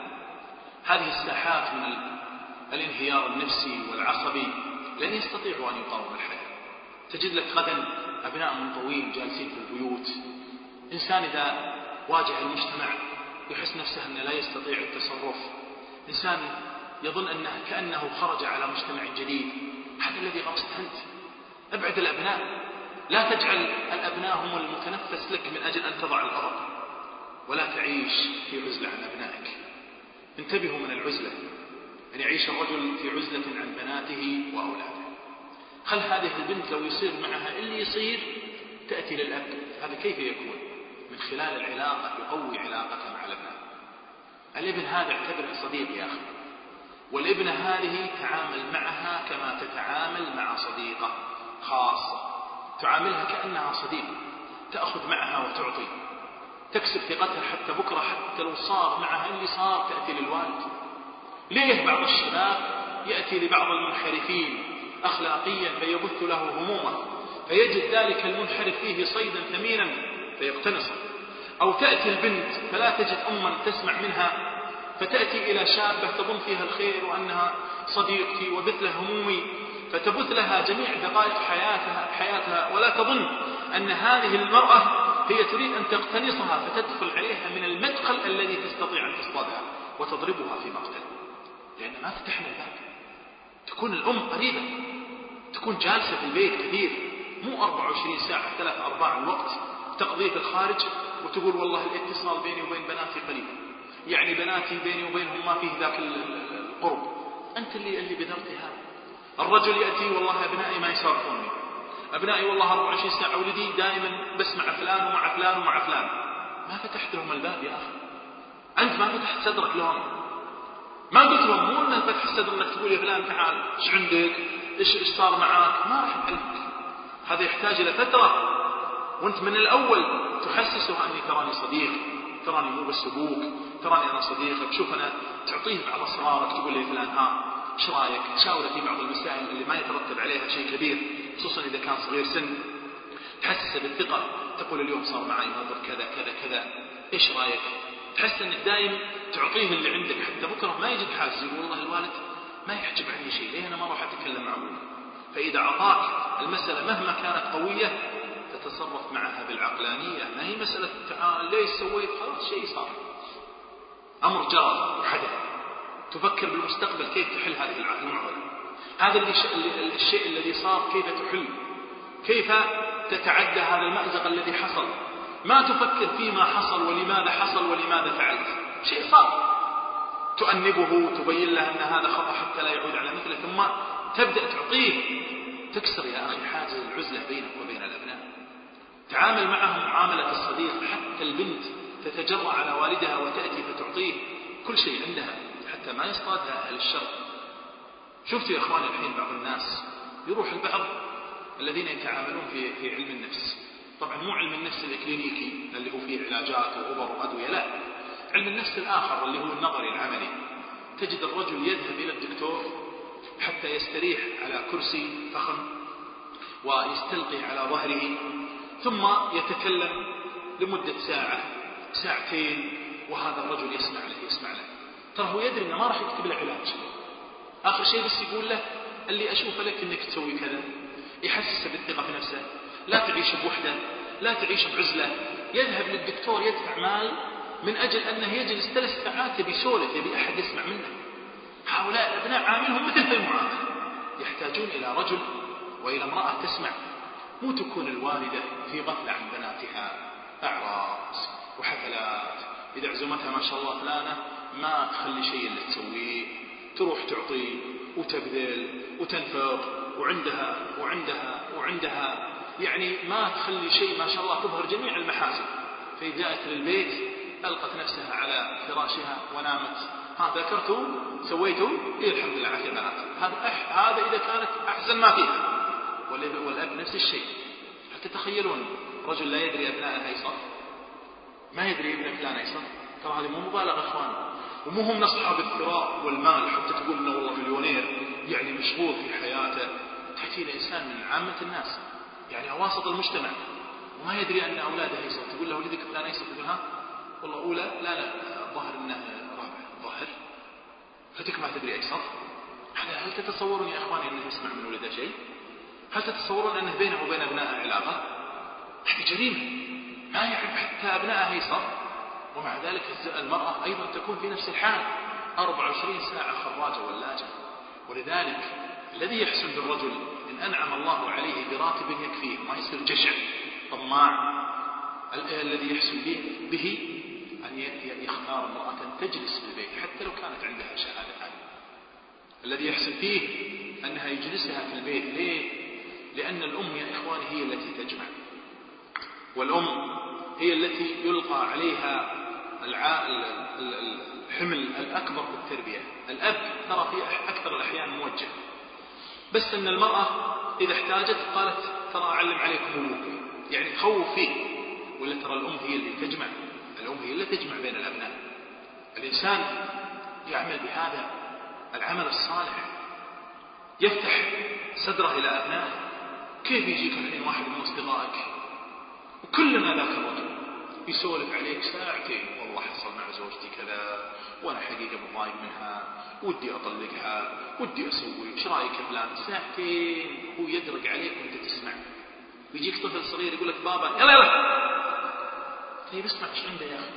[SPEAKER 2] هذه الساحات من الانهيار النفسي والعصبي لن يستطيعوا أن يقاوموا الحياة. تجد لك غدا أبناء منطوين جالسين في البيوت. إنسان إذا واجه المجتمع يحس نفسه أنه لا يستطيع التصرف، إنسان يظن أنه كأنه خرج على مجتمع جديد. هذا الذي غرست أنت. ابعد الأبناء، لا تجعل الأبناء هم المتنفس لك من أجل أن تضع الأرض، ولا تعيش في عزلة عن أبنائك. انتبهوا من العزلة، أن يعيش الرجل في عزلة عن بناته وأولاده. خل هذه البنت لو يصير معها اللي يصير تأتي للأب. هذا كيف يكون؟ من خلال العلاقة، يقوي علاقته مع الأبناء. الابن هذا اعتبره صديق يا أخي، والابنة هذه تعامل معها كما تتعامل مع صديقة خاصة، تعاملها كأنها صديقة، تأخذ معها وتعطي، تكسب ثقتها حتى بكرة، حتى لو صار معها اللي صار تأتي للوالد. ليه بعض الشباب يأتي لبعض المنحرفين أخلاقيا فيبث له همومه، فيجد ذلك المنحرف فيه صيدا ثمينا فيقتنصه، أو تأتي البنت فلا تجد أما تسمع منها فتأتي إلى شابة تظن فيها الخير وأنها صديقتي وبث لها همومي، فتبث لها جميع دقائق حياتها ولا تظن أن هذه المرأة هي تريد أن تقتنصها، فتدخل عليها من المدخل الذي تستطيع أن تصطادها وتضربها في مقتل، لأن ما فتحنا الباب. تكون الأم قريبة، تكون جالسة في البيت كثير، مو 24 ساعة 3/4 الوقت تقضيه في الخارج وتقول والله الاتصال بيني وبين بناتي قليل، يعني بناتي بيني وبينهم ما فيه ذاك القرب. أنت اللي بذرتي هذا. الرجل يأتي والله أبنائي ما يصارحوني، أبنائي والله 24 ساعة ولدي دائما بس مع فلان ومع فلان ومع فلان. ما فتحت لهم الباب يا أخي، أنت ما فتحت صدرك لهم، ما قلت لهم مو أن فتح الصدر أنك تقول يا فلان تعال إيش عندك إيش صار معك، ما راح يحلك. هذا يحتاج إلى فترة، وأنت من الأول تحسسه أني تراني صديق، تراني مو بس أبوك، تراني أنا صديقك، شوف أنا تعطيه بعض أسرارك، تقول لي فلان ها إيش رأيك، تشاوره في بعض المسائل اللي ما يترتب عليها شيء كبير، خصوصا إذا كان صغير سن، تحسسه بالثقة، تقول اليوم صار معي موقف كذا كذا كذا إيش رأيك، تحس أنك دائم تعطيه اللي عندك حتى بكرة ما يجد حاجز يقول والله الوالد ما يحجب عني شيء، ليه أنا ما أروح أتكلم مع أبوه. فإذا أعطاك المسألة مهما كانت قوية تتصرف معها بالعقلانية، ما هي مسألة تعال ليش سويت، خلاص شيء صار، أمر جرى وحدث، تفكر بالمستقبل كيف تحل هذه المعضلة، هذا الشيء الذي صار كيف تحل، كيف تتعدى هذا المأزق الذي حصل، ما تفكر فيما حصل ولماذا حصل ولماذا فعلت، شيء صار تؤنبه تبين له أن هذا خطأ حتى لا يعود على مثله، ثم تبدأ تعطيه، تكسر يا أخي حاجز العزلة بينك وبين الأبناء، تعامل معهم معاملة الصديق، حتى البنت تتجرأ على والدها وتأتي فتعطيه كل شيء عندها حتى ما يصطادها أهل الشر. شفتوا يا أخواني الحين بعض الناس يروح البعض الذين يتعاملون في علم النفس، طبعا مو علم النفس الإكلينيكي اللي هو فيه علاجات وأبر وأدوية، لا، علم النفس الآخر اللي هو النظري العملي. تجد الرجل يذهب إلى الدكتور حتى يستريح على كرسي فخم ويستلقي على ظهره، ثم يتكلم لمدة ساعة ساعتين وهذا الرجل يسمع له، ترى هو يدري أنه ما راح يكتب له علاج، آخر شيء بس يقول له اللي أشوف لك أنك تسوي كذا، يحسسه بالثقة في نفسه، لا تعيش بوحدة، لا تعيش بعزلة. يذهب للدكتور يدفع مال من أجل أنه يجلس 3 ساعات يبي يسولف، يبي أحد يسمع منه. هؤلاء الأبناء عاملهم مثل المعاملة، يحتاجون إلى رجل وإلى امرأة تسمع، مو تكون الوالدة في غفلة عن بناتها، أعراس وحفلات، إذا عزمتها ما شاء الله فلانة ما تخلي شيء اللي تسويه، تروح تعطي وتبذل وتنفق وعندها يعني ما تخلي شيء ما شاء الله، تظهر جميع المحاسن. فإذا جاءت للبيت ألقت نفسها على فراشها ونامت، ذكرت سويت الحمد لله عافية بنات. هذا إذا كانت أحسن ما فيها. والأب نفس الشيء. هل تتخيلون رجل لا يدري أبناءه أيسر، ما يدري ابن فلان أيسر؟ ترى هذه مو مبالغة إخوان، ومو هم أصحاب الثراء والمال حتى تقول إنه والله مليونير يعني مشغول في حياته. تأتي إنسان من عامة الناس يعني أواسط المجتمع وما يدري أن أولاده أيسر، تقول له ولدك فلان أيسر، تقول ها والله أولى لا ظهر إنه رابع ظهر، فتك ما تدري أيسر. هل تتصورون يا إخواني أنه يسمع من ولده شيء؟ هل تتصورون أنه بينه وبين أبنائه علاقة؟ هذه جريمة، ما يعرف حتى أبنائه أيسر. ومع ذلك المرأة أيضا تكون في نفس الحال 24 ساعة خراجة ولاجة. ولذلك الذي يحسن بالرجل إن أنعم الله عليه براتب يكفيه ما يصير جشع طماع، الذي يحسن به أن يختار امرأة تجلس في البيت حتى لو كانت عندها شهادة. الذي يحسن فيه أنها يجلسها في البيت. ليه؟ لأن الأم يا إخواني هي التي تجمع، والأم هي التي يلقى عليها الحمل الأكبر بالتربية. الأب ترى في أكثر الأحيان موجه، بس أن المرأة إذا احتاجت قالت ترى أعلم عليكم أمكم، يعني تخوف فيه. ولا ترى الأم هي اللي تجمع، الأم هي اللي تجمع بين الأبناء. الإنسان يعمل بهذا العمل الصالح، يفتح صدره إلى أبنائه. كيف يجيك الحين واحد من أصدقائك وكلما ذاك الرجل يسولف عليك ساعتين، والله حصل مع زوجتي كذا وأنا حقيقة مضايق منها ودي أطلقها ودي أسوي إيش رأيك يا فلان؟ ساعتين هو يدرق عليك وأنت تسمع. ويجيك طفل صغير يقول لك بابا يلا طيب اسمع إيش عنده يا أخي.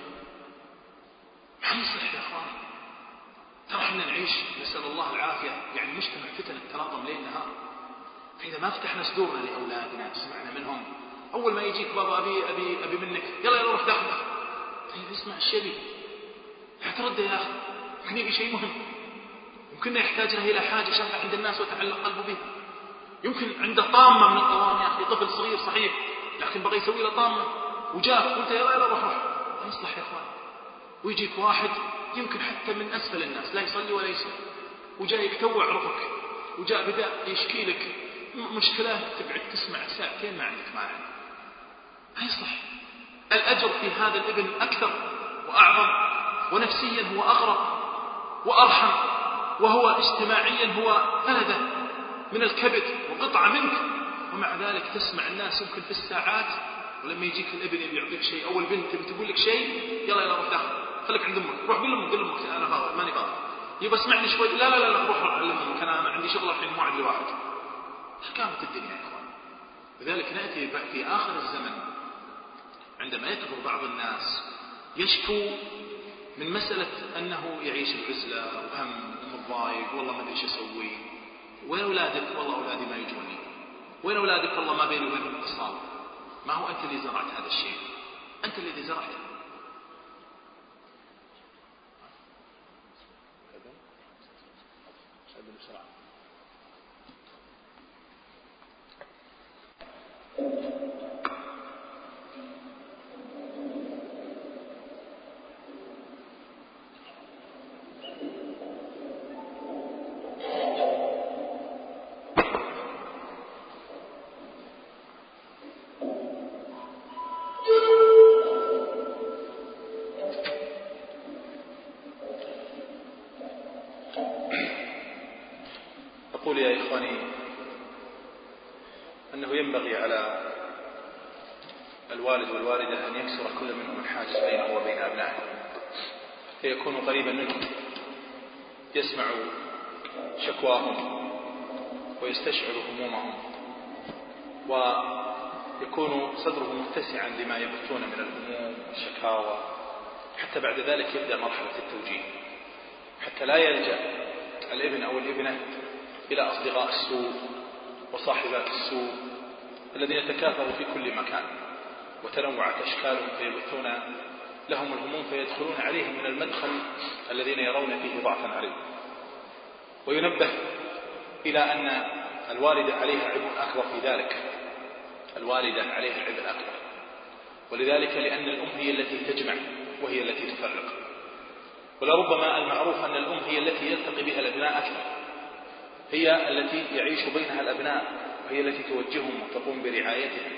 [SPEAKER 2] ما يصلح يا أخواني. ترى احنا نعيش نسأل الله العافية يعني مجتمع فتن التلاطم ليل نهار. فإذا ما فتحنا صدورنا لأولادنا سمعنا منهم، أول ما يجيك بابا أبي منك يلا روح داخل. طيب اسمع الشيء لا ترد يا أخي، يمكن يبي شيء مهم، يمكن يحتاجنا إلى حاجة شفع عند الناس وتعلق قلبه به، يمكن عنده طامة من الطوام يا أخي، طفل صغير صحيح لكن بغى يسوي له طامة وجاء قلت يلا روح. ما يصلح يا أخوان. ويجيك واحد يمكن حتى من أسفل الناس لا يصلي ولا يصلي وجاء يكتوع عرضك وجاء بدأ يشكي لك مشكلة، تبعد تسمع ساعتين ما عندك مانع. ما يصلح. الأجر في هذا الابن أكثر وأعظم، ونفسيا هو أقرب وأرحم، وهو اجتماعيا هو فلذة من الكبد وقطعة منك. ومع ذلك تسمع الناس يمكن في الساعات، ولما يجيك الابن يبي يعطيك شيء أو البنت تبي تقول لك شيء يلا روح داخل خليك عند أمك، روح قل لأمك أنا فاضي ماني فاضي، يبقى اسمعني شوي لا روح علمهم أنا عندي شغل الحين مو عندي واحد. قامت الدنيا يا إخوان. لذلك نأتي في آخر الزمن عندما يكبر بعض الناس يشكو من مسألة أنه يعيش العزلة وهم ومضايق والله ما أدري إيش أسوي. وين أولادك؟ والله أولادي ما يجوني. وين أولادك؟ والله ما بيني وبينهم اتصال. ما هو أنت اللي زرعت هذا الشيء، أنت اللي زرعته. أقول يا إخواني أنه ينبغي على الوالد والوالدة أن يكسر كل منهم الحاجز بينه وبين أبنائه فيكون قريبا منهم، يسمع شكواهم ويستشعر همومهم ويكون صدره متسعا لما يبثون من الهموم والشكاوى، حتى بعد ذلك يبدأ مرحلة التوجيه، حتى لا يلجأ الابن أو الابنة إلى أصدقاء السوء وصاحبات السوء الذين تكاثروا في كل مكان وتنوعت أشكالهم فيبثون لهم الهموم فيدخلون عليهم من المدخل الذين يرون فيه ضعفا عليه. وينبه إلى أن الوالدة عليها عبء أكبر في ذلك، الوالدة عليها عبء أكبر، ولذلك لأن الأم هي التي تجمع وهي التي تفرق، ولربما المعروف أن الأم هي التي يلتقي بها الأبناء أكثر، هي التي يعيش بينها الأبناء، وهي التي توجههم وتقوم برعايتهم.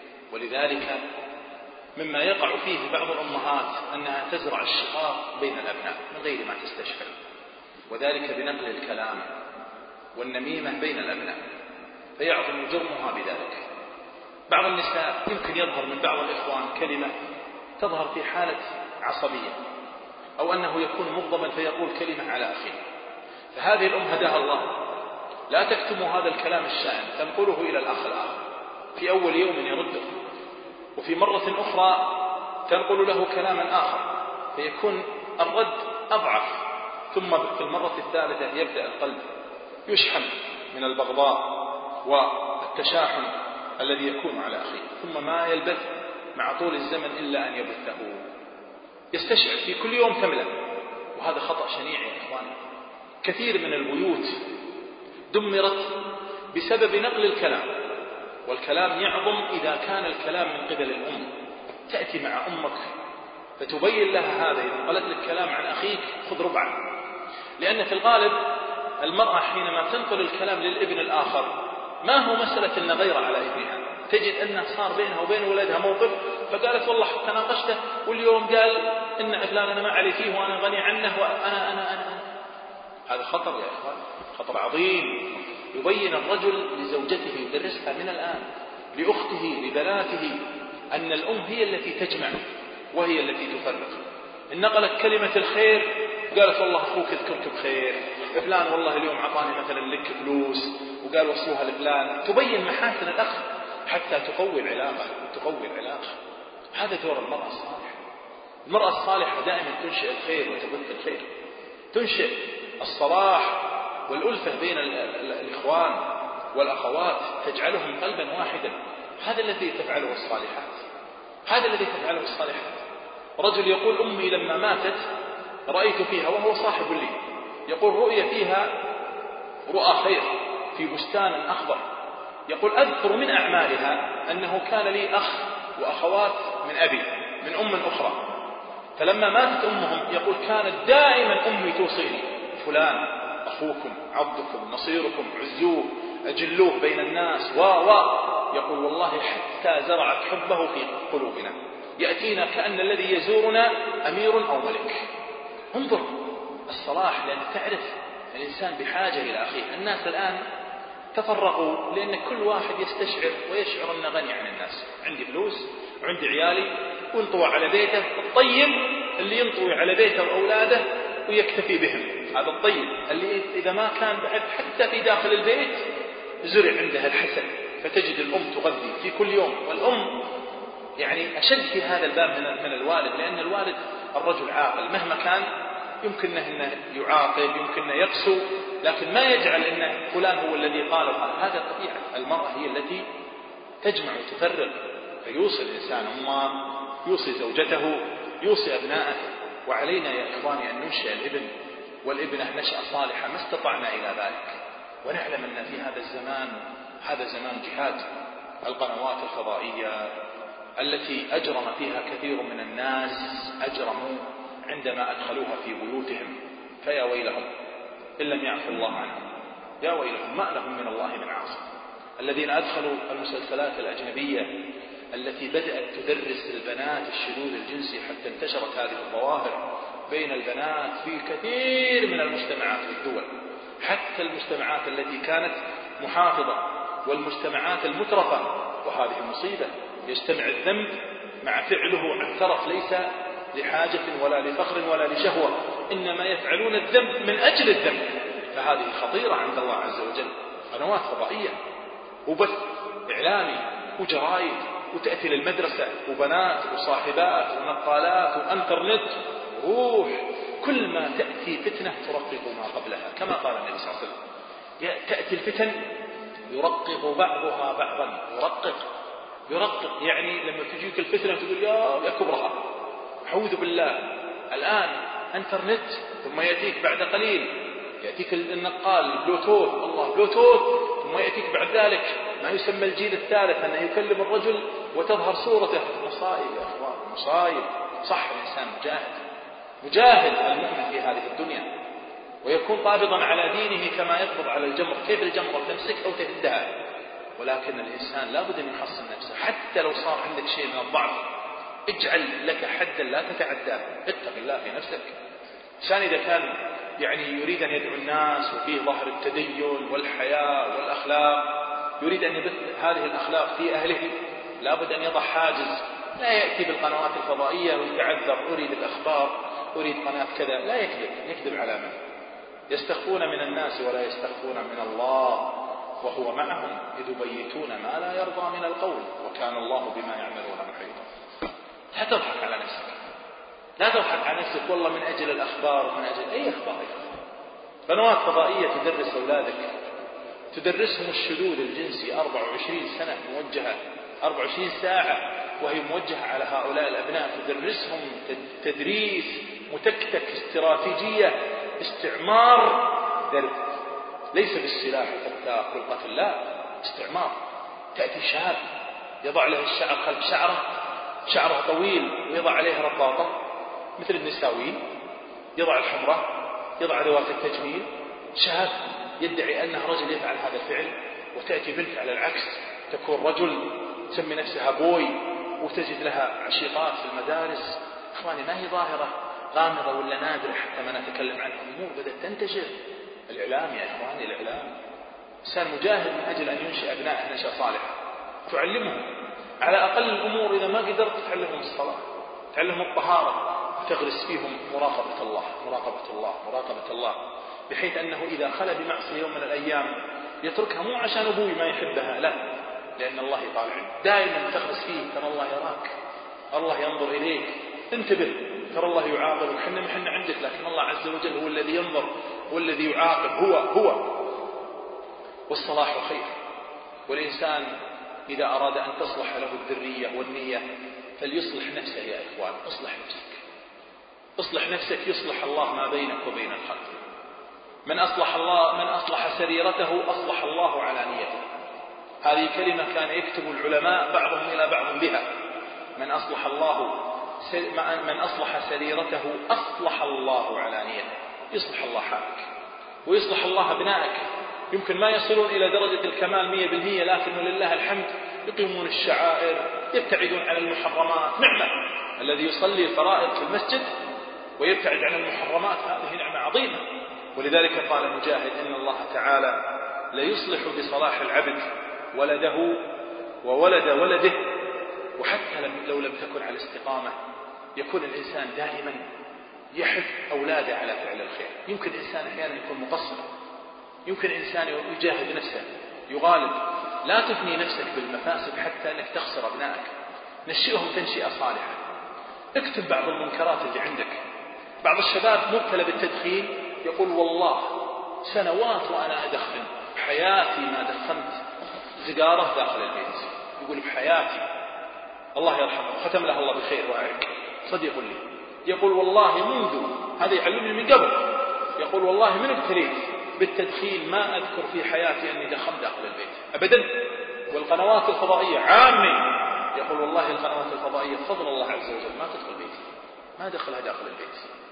[SPEAKER 2] ولذلك مما يقع فيه بعض الأمهات أنها تزرع الشقاق بين الأبناء من غير ما تستشعر، وذلك بنقل الكلام والنميمة بين الأبناء، فيعظم جرمها بذلك. بعض النساء يمكن يظهر من بعض الإخوان كلمة تظهر في حالة عصبية، أو أنه يكون مغضبا فيقول كلمة على أخيه، فهذه الأم هداها الله لا تكتم هذا الكلام الشائن، تنقله إلى الأخ الآخر في أول يوم يرده، وفي مرة أخرى تنقل له كلاما آخر فيكون الرد أضعف، ثم في المرة الثالثة يبدأ القلب يشحن من البغضاء والتشاحن الذي يكون على أخيه، ثم ما يلبث مع طول الزمن إلا أن يبثه، يستشعر في كل يوم تملأ. وهذا خطأ شنيع يا إخواني. كثير من البيوت دمرت بسبب نقل الكلام، والكلام يعظم إذا كان الكلام من قبل الأم. تأتي مع أمك فتبين لها هذا، إذا قالت لك كلام عن أخيك خذ ربعا، لأن في الغالب المرأة حينما تنقل الكلام للابن الآخر ما هو مسألة أن غير على ابنها، تجد أنها صار بينها وبين ولدها موقف، فقالت والله تناقشته واليوم قال إن فلان أنا ما علي فيه وأنا غني عنه وأنا أنا أنا. هذا خطر يا إخوان، خطر عظيم. يبين الرجل لزوجته يدرسها من الآن، لأخته لبناته، أن الأم هي التي تجمع وهي التي تفرق. إن نقلت كلمة الخير قالت والله أخوك اذكرك بخير، فلان والله اليوم عطاني مثلا لك فلوس وقال وصلوها لفلان، تبين محاسن الأخ حتى تقوي العلاقة. هذا دور المرأة الصالحة. المرأة الصالحة دائما تنشئ الخير وتبث الخير، تنشئ الصلاح والألفة بين الإخوان والأخوات، تجعلهم قلبا واحدا. هذا الذي تفعله الصالحات. رجل يقول أمي لما ماتت رأيت فيها، وهو صاحب لي، يقول رؤية فيها رؤى خير في بستان أخضر، يقول أذكر من أعمالها أنه كان لي أخ وأخوات من أبي من أم أخرى، فلما ماتت أمهم يقول كانت دائما أمي توصيني فلان أخوكم عضكم نصيركم عزوه أجلوه بين الناس يقول والله حتى زرعت حبه في قلوبنا، يأتينا كأن الذي يزورنا أمير أو ملك. انظر الصلاح، لأن تعرف الإنسان بحاجة إلى أخيه. الناس الآن تفرقوا لأن كل واحد يستشعر ويشعر أنه غني عن الناس، عندي فلوس وعندي عيالي وانطوى على بيته. الطيب اللي ينطوي على بيته وأولاده ويكتفي بهم، هذا الطيب اللي إذا ما كان بعد حتى في داخل البيت زرع عندها الحسن، فتجد الأم تغذي في كل يوم. والأم يعني أشد في هذا الباب من الوالد، لأن الوالد الرجل عاقل مهما كان، يمكن أنه يعاقب، يمكن أنه يقسو، لكن ما يجعل أن فلان هو الذي قال هذا طبيعة. المرأة هي التي تجمع وتفرق، فيوصي الإنسان أمه، يوصي زوجته، يوصي أبناءه. وعلينا يا إخواني أن ننشئ الابن والابنة نشأة صالحة ما استطعنا إلى ذلك، ونعلم أن في هذا زمان جهاد. القنوات الفضائية التي أجرم فيها كثير من الناس أجرموا عندما أدخلوها في بيوتهم، فيا ويلهم إن لم يعفو الله عنهم، يا ويلهم ما لهم من الله من عاصم. الذين أدخلوا المسلسلات الأجنبية التي بدأت تدرس البنات الشذوذ الجنسي حتى انتشرت هذه الظواهر بين البنات في كثير من المجتمعات والدول، حتى المجتمعات التي كانت محافظة والمجتمعات المترفة. وهذه مصيبة، يجتمع الذنب مع فعله عن ترف، ليس لحاجة ولا لفخر ولا لشهوة، إنما يفعلون الذنب من أجل الذنب. فهذه خطيرة عند الله عز وجل. قنوات فضائية وبث إعلامي وجرائد، وتأتي للمدرسة وبنات وصاحبات ونقالات وانترنت، روح كل ما تأتي فتنة ترقق ما قبلها، كما قال النبي صلى الله عليه وسلم تأتي الفتن يرقق بعضها بعضا. يرقق يعني لما تجيك الفتنة تقول يا كبرها، أعوذ بالله. الآن انترنت، ثم يأتيك بعد قليل يأتيك النقال بلوتوث، الله بلوتوث، ثم يأتيك بعد ذلك ما يسمى الجيل الثالث أنه يكلم الرجل وتظهر صورته. مصائب يا أخوان، مصائب. صح، الإنسان مجاهد المؤمن في هذه الدنيا، ويكون قابضا على دينه كما يقبض على الجمر. كيف الجمرة تمسكها وتهدها؟ ولكن الإنسان لابد أن يحصن نفسه، حتى لو صار عندك شيء من الضعف اجعل لك حدا لا تتعداه، اتق الله في نفسك. الإنسان إذا كان يريد أن يدعو الناس وفيه ظهر التدين والحياء والأخلاق، يريد أن يبث هذه الأخلاق في أهله، لابد أن يضع حاجز. لا يأتي بالقنوات الفضائية ويتعذر أريد الأخبار، أريد قناة كذا. لا يكذب على من؟ يستخفون من الناس ولا يستخفون من الله، وهو معهم إذ يبيتون ما لا يرضى من القول، وكان الله بما يعملون محيطا. لا تضحك على نفسك، لا تضحك على نفسك والله من أجل الأخبار ومن أجل أي أخبار. قنوات فضائية تدرس أولادك، تدرسهم الشذوذ الجنسي 24 سنة موجهة، 24 ساعة وهي موجهة على هؤلاء الأبناء، تدرسهم تدريس متكتك، استراتيجية، استعمار درب، ليس بالسلاح والفتاق والقتل، لا، استعمار. تأتي شاب يضع له الشعر خلف شعره طويل ويضع عليه رباطة مثل النساوين، يضع الحمرة، يضع أدوات التجميل. شاب يدعي أنه رجل يفعل هذا الفعل، وتأتي بنت على العكس تكون رجل تسمي نفسها بوي، وتجد لها عشيقات في المدارس. إخواني، ما هي ظاهرة غامضة ولا نادرة حتى ما نتكلم عنها، أمور بدأت تنتشر. الإعلام يا إخواني، الإعلام إنسان مجاهد من أجل أن ينشئ أبنائه نشأة صالحة، تعلمهم على أقل الأمور. إذا ما قدرت تعلمهم الصلاة، تعلمهم الطهارة، وتغرس فيهم مراقبة الله مراقبة الله مراقبة الله، بحيث أنه إذا خلى بمعصية يوم من الأيام يتركها مو عشان أبوي ما يحبها، لا، لأن الله يطالع. دائما تغرس فيه ترى الله يراك، الله ينظر إليك، انتبه، ترى الله يعاقبك. حنا عندك، لكن الله عز وجل هو الذي ينظر والذي يعاقب، هو. والصلاح خير. والإنسان إذا أراد أن تصلح له الذرية والنية فليصلح نفسه يا إخوان. اصلح نفسك يصلح الله ما بينك وبين الخلق. من أصلح سريرته أصلح الله علانيته. هذه كلمة كان يكتب العلماء بعضهم إلى بعض بها. من أصلح سريرته أصلح الله علانيته. يصلح الله حالك ويصلح الله أبنائك. يمكن ما يصلون إلى درجة الكمال 100%، لكن لله الحمد يقيمون الشعائر، يبتعدون عن المحرمات. نعمة الذي يصلي الفرائض في المسجد ويبتعد عن المحرمات، هذه نعمة عظيمة. ولذلك قال مجاهد إن الله تعالى ليصلح بصلاح العبد ولده وولد ولده. وحتى لو لم تكن على استقامة يكون الإنسان دائما يحث أولاده على فعل الخير. يمكن إنسان أحيانا يكون مقصر، يمكن إنسان يجاهد نفسه يغالب. لا تفني نفسك بالمفاسد حتى أنك تخسر أبنائك. نشئهم تنشئة صالحة. اكتب بعض المنكرات اللي عندك. بعض الشباب مبتلى بالتدخين يقول والله سنوات وأنا أدخن، حياتي ما دخنت سيجارة داخل البيت. يقول بحياتي، الله يرحمه ختم له الله بخير وأعرف صديق لي، يقول والله منذ هذا يعلمني من قبل، يقول والله من ابتليت بالتدخين ما أذكر في حياتي أني دخنت داخل البيت أبدا. والقنوات الفضائية عامي، يقول والله القنوات الفضائية بفضل الله عز وجل ما تدخل بيتي، ما دخلها داخل البيت.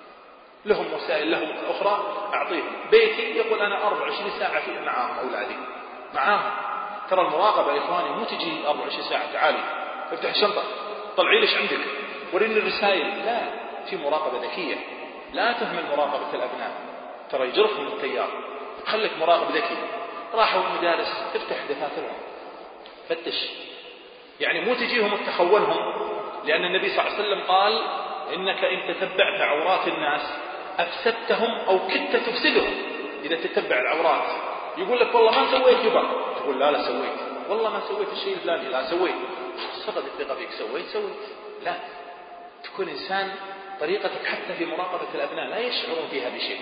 [SPEAKER 2] لهم وسائل لهم أخرى أعطيهم. بيتي يقول أنا 24 ساعة في معاهم أولادي معاهم. ترى المراقبة يا إخواني مو تجي 24 ساعة تعالي افتح الشنطة طلعي ليش عندك وريني الرسائل، لا، في مراقبة ذكية. لا تهمل مراقبة الأبناء، ترى يجرفهم التيار. خليك مراقب ذكي. راحوا المدارس افتح دفاترهم فتش، يعني مو تجيهم تخونهم، لأن النبي صلى الله عليه وسلم قال إنك إن تتبعت عورات الناس أفسدتهم أو كدت تفسدهم. إذا تتبع العورات يقول لك والله ما سويت يبا، تقول لا سويت، والله ما سويت الشيء الفلاني، لا سويت، سقط الثقة فيك، سويت. لا، تكون إنسان طريقتك حتى في مراقبة الأبناء لا يشعرون فيها بشيء،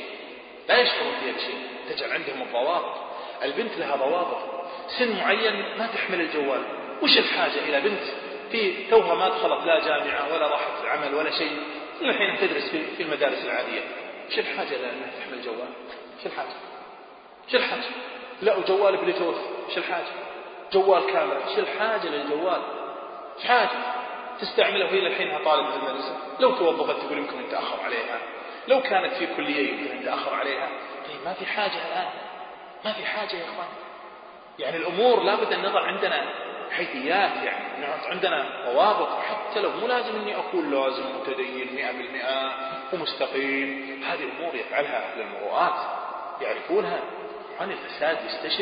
[SPEAKER 2] تجعل عندهم الضوابط. البنت لها ضوابط، سن معين ما تحمل الجوال. وش الحاجة إلى بنت في توها ما دخلت لا جامعة ولا راحت عمل ولا شيء، الحين تدرس في المدارس العادية، وش الحاجة إلى أنها تحمل الجوال؟ شو الحاجة؟ لا وجوال بلوتوث، شو الحاجة؟ جوال كاميرا، شو الحاجة للجوال؟ شو حاجة تستعمله إلى الحين طالب في المدرسة؟ لو توظفت تقول يمكن أن تأخر عليها، لو كانت في كلية يمكن أن تأخر عليها. طيب ما في حاجة الآن، ما في حاجة يا إخوان. يعني الأمور لابد أن نضع عندنا حيثيات، يعني نحط عندنا ضوابط، حتى لو مو لازم أني أكون لازم متدين 100% ومستقيم. هذه أمور يفعلها أهل المروءات يعرفونها. عن الفساد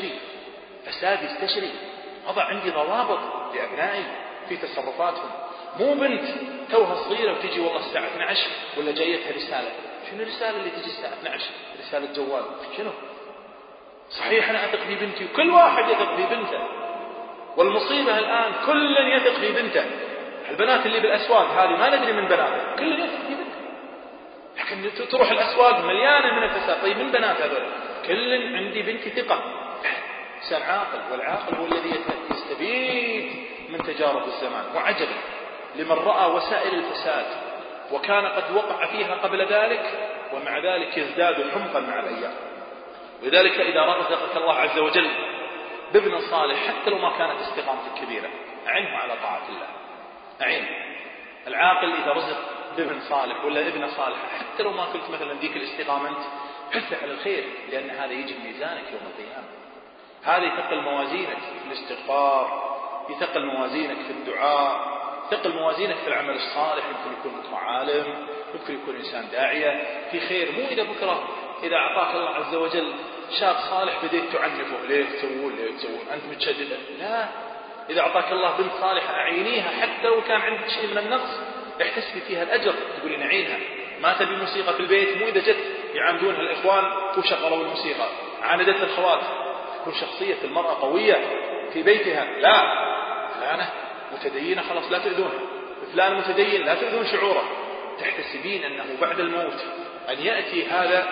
[SPEAKER 2] يستشري. أضع عندي ضوابط لأبنائي في تصرفاتهم. مو بنت توها صغيرة وتجي والله الساعة 12 ولا جايتها رسالة. شنو الرسالة اللي تجي الساعة 12؟ رسالة جوال. شنو؟ صحيح أنا أثق في بنتي وكل واحد يثق في بنته، والمصيبة الآن كل يثق في بنته. البنات اللي بالأسواق هذه ما ندري من بناته، كل يثق في بنته. لكن تروح الأسواق مليانة من الفساد. طيب من بنات هذول؟ كل عندي بنتي ثقة. إنسان عاقل، والعاقل هو الذي يستفيد من تجارب الزمان. وعجبا لمن رأى وسائل الفساد وكان قد وقع فيها قبل ذلك، ومع ذلك يزداد حمقا مع الأيام. لذلك إذا رزقك الله عز وجل بابن صالح، حتى لو ما كانت استقامتك كبيرة، أعنه على طاعة الله. أعين العاقل إذا رزق بابن صالح ولا ابن صالح، حتى لو ما كنت مثلا ذيك الاستقامة، حث على الخير، لأن هذا يجي بميزانك يوم القيامة. هذا يثقل موازينك في الاستغفار، يثقل موازينك في الدعاء، يثقل موازينك في العمل الصالح. يمكن يكون عالم، يمكن يكون إنسان داعية في خير. مو إذا بكرة إذا أعطاك الله عز وجل شاب صالح بديت تعنفه، ليه تسوون أنت متشدد. لا، إذا أعطاك الله بنت صالحة أعينيها، حتى لو كان عندك شيء من النقص احتسبي فيها الأجر، تقولين أعينها. ما تبي موسيقى في البيت، مو إذا جت يعاندونها الإخوان وشغلوا الموسيقى، عاندت الخوات. تكون شخصية المرأة قوية في بيتها. لا فلانة متدينة خلاص لا تؤذونها، فلان متدين لا تؤذون شعوره. تحتسبين أنه بعد الموت أن يأتي هذا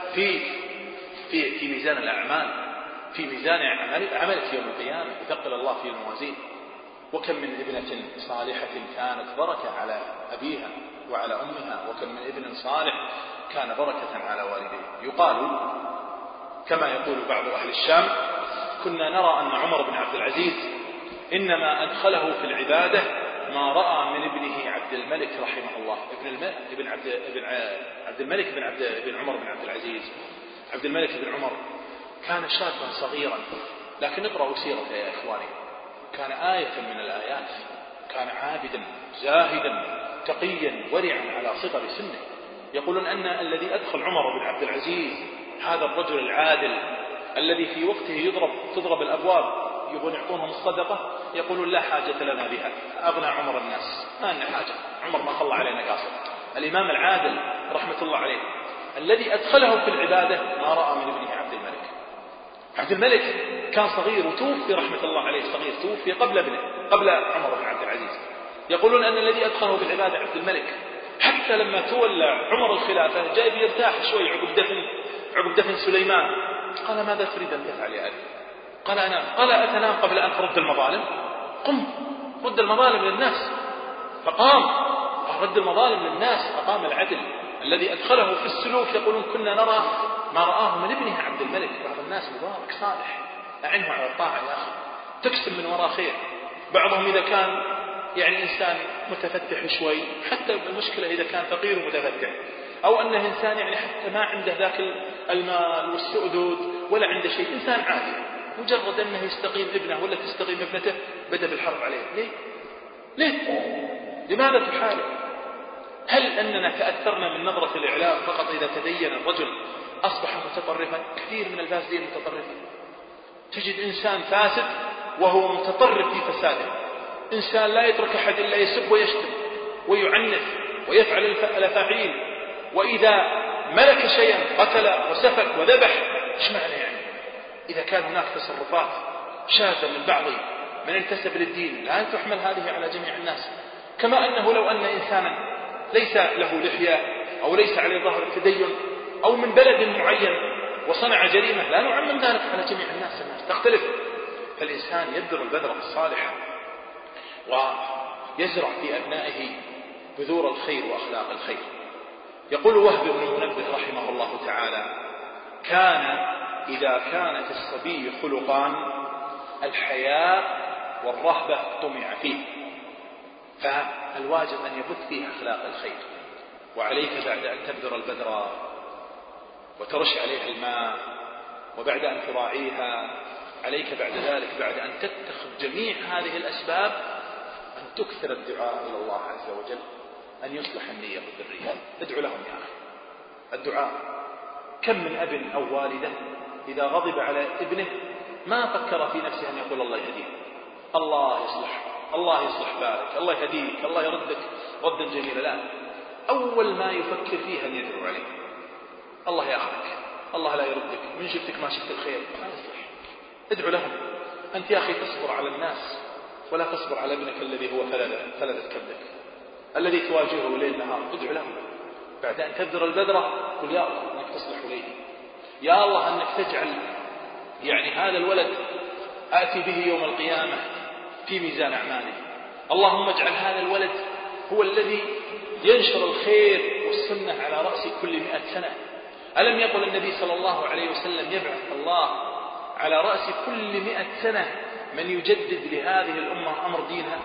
[SPEAKER 2] في ميزان الأعمال، في ميزان عملك يوم القيامة، يثقل الله في الموازين. وكم من ابنة صالحة كانت بركة على أبيها وعلى أمها، وكم من ابن صالح كان بركة على والديه. يقال كما يقول بعض أهل الشام: كنا نرى أن عمر بن عبد العزيز إنما أدخله في العبادة ما رأى من ابنه عبد الملك رحمه الله. عبد الملك بن عمر بن عبد العزيز. عبد الملك بن عمر كان شابا صغيرا، لكن اقرأوا سيرته يا إخواني، كان آية من الآيات. كان عابدا زاهدا تقيا ورعا على صغر سنه. يقولون أن الذي أدخل عمر بن عبد العزيز هذا الرجل العادل الذي في وقته تضرب الأبواب يبون يعطونهم الصدقة، يقولون لا حاجة لنا بها، أغنى عمر الناس، ما لنا حاجة، عمر ما خلى علينا قاصر. الإمام العادل رحمة الله عليه الذي أدخله في العبادة ما رأى من ابنه عبد الملك. عبد الملك كان صغير وتوفي رحمة الله عليه، صغير توفي قبل ابنه، قبل عمر بن عبد العزيز. يقولون أن الذي أدخله في العبادة عبد الملك، حتى لما تولى عمر الخلافة جاء بيرتاح شوي عقب دفن سليمان. قال: ماذا تريد أن تفعل يا أبي؟ قال: أنام. قال: أتنام قبل أن ترد المظالم؟ قم رد المظالم للناس. فقام رد المظالم للناس، أقام العدل الذي أدخله في السلوك. يقولون كنا نرى ما رآه من ابنه عبد الملك. بعض الناس مبارك صالح، أعنه على الطاعة يا أخي، تكسب من وراء خير. بعضهم إذا كان يعني إنسان متفتح شوي، حتى المشكلة إذا كان فقير ومتفتح، أو أنه إنسان يعني حتى ما عنده ذاك المال والسؤدد ولا عنده شيء، إنسان عادي، مجرد أنه يستقيم ابنه ولا تستقيم ابنته بدأ بالحرب عليه. ليه؟ لماذا تحارب؟ هل أننا تأثرنا من نظرة الإعلام فقط إذا تدين الرجل أصبح متطرفا؟ كثير من الفاسدين متطرفين. تجد إنسان فاسد وهو متطرف في فساده، إنسان لا يترك أحد إلا يسب ويشتم ويعنف ويفعل الأفاعيل، وإذا ملك شيئا قتل وسفك وذبح. إيش معنى يعني؟ إذا كان هناك تصرفات شاذة من بعض من انتسب للدين لا تحمل هذه على جميع الناس. كما أنه لو أن إنسانا ليس له لحية أو ليس عليه ظهر التدين أو من بلد معين وصنع جريمة لا نعمم ذلك على جميع الناس تختلف. فالإنسان يبذر البذرة الصالحة ويزرع في أبنائه بذور الخير وأخلاق الخير. يقول وهب بن منبه رحمه الله تعالى: كان إذا كانت الصبي خلقان الحياء والرهبة طمع فيه، فالواجب أن يبث فيه أخلاق الخير. وعليك بعد أن تبذر البذرة وترش عليها الماء، وبعد أن تراعيها، عليك بعد ذلك بعد أن تتخذ جميع هذه الأسباب أن تكثر الدعاء إلى الله عز وجل أن يصلح النية والذرية. ادعو لهم يا أخي، الدعاء. كم من أب أو والدة إذا غضب على ابنه ما فكر في نفسه أن يقول الله يهديه، الله يصلح، الله يصلح بالك، الله يهديك، الله يردك ردا جميلا. لا، أول ما يفكر فيه أن يدعو عليه، الله يأخذك، الله لا يردك، من شفتك ما شفت الخير، ما يصلح. ادعو لهم. أنت يا أخي تصبر على الناس ولا تصبر على ابنك الذي هو فلذة كبدك الذي تواجهه ليل نهار. ادعو لهم بعد أن تبذر البذرة، قل يا الله أنك تصلح لي، يا الله أنك تجعل هذا الولد آتي به يوم القيامة في ميزان أعماله. اللهم اجعل هذا الولد هو الذي ينشر الخير والسنة على رأس كل 100 سنة. ألم يقل النبي صلى الله عليه وسلم يبعث الله على رأس كل 100 سنة من يجدد لهذه الأمة أمر دينها؟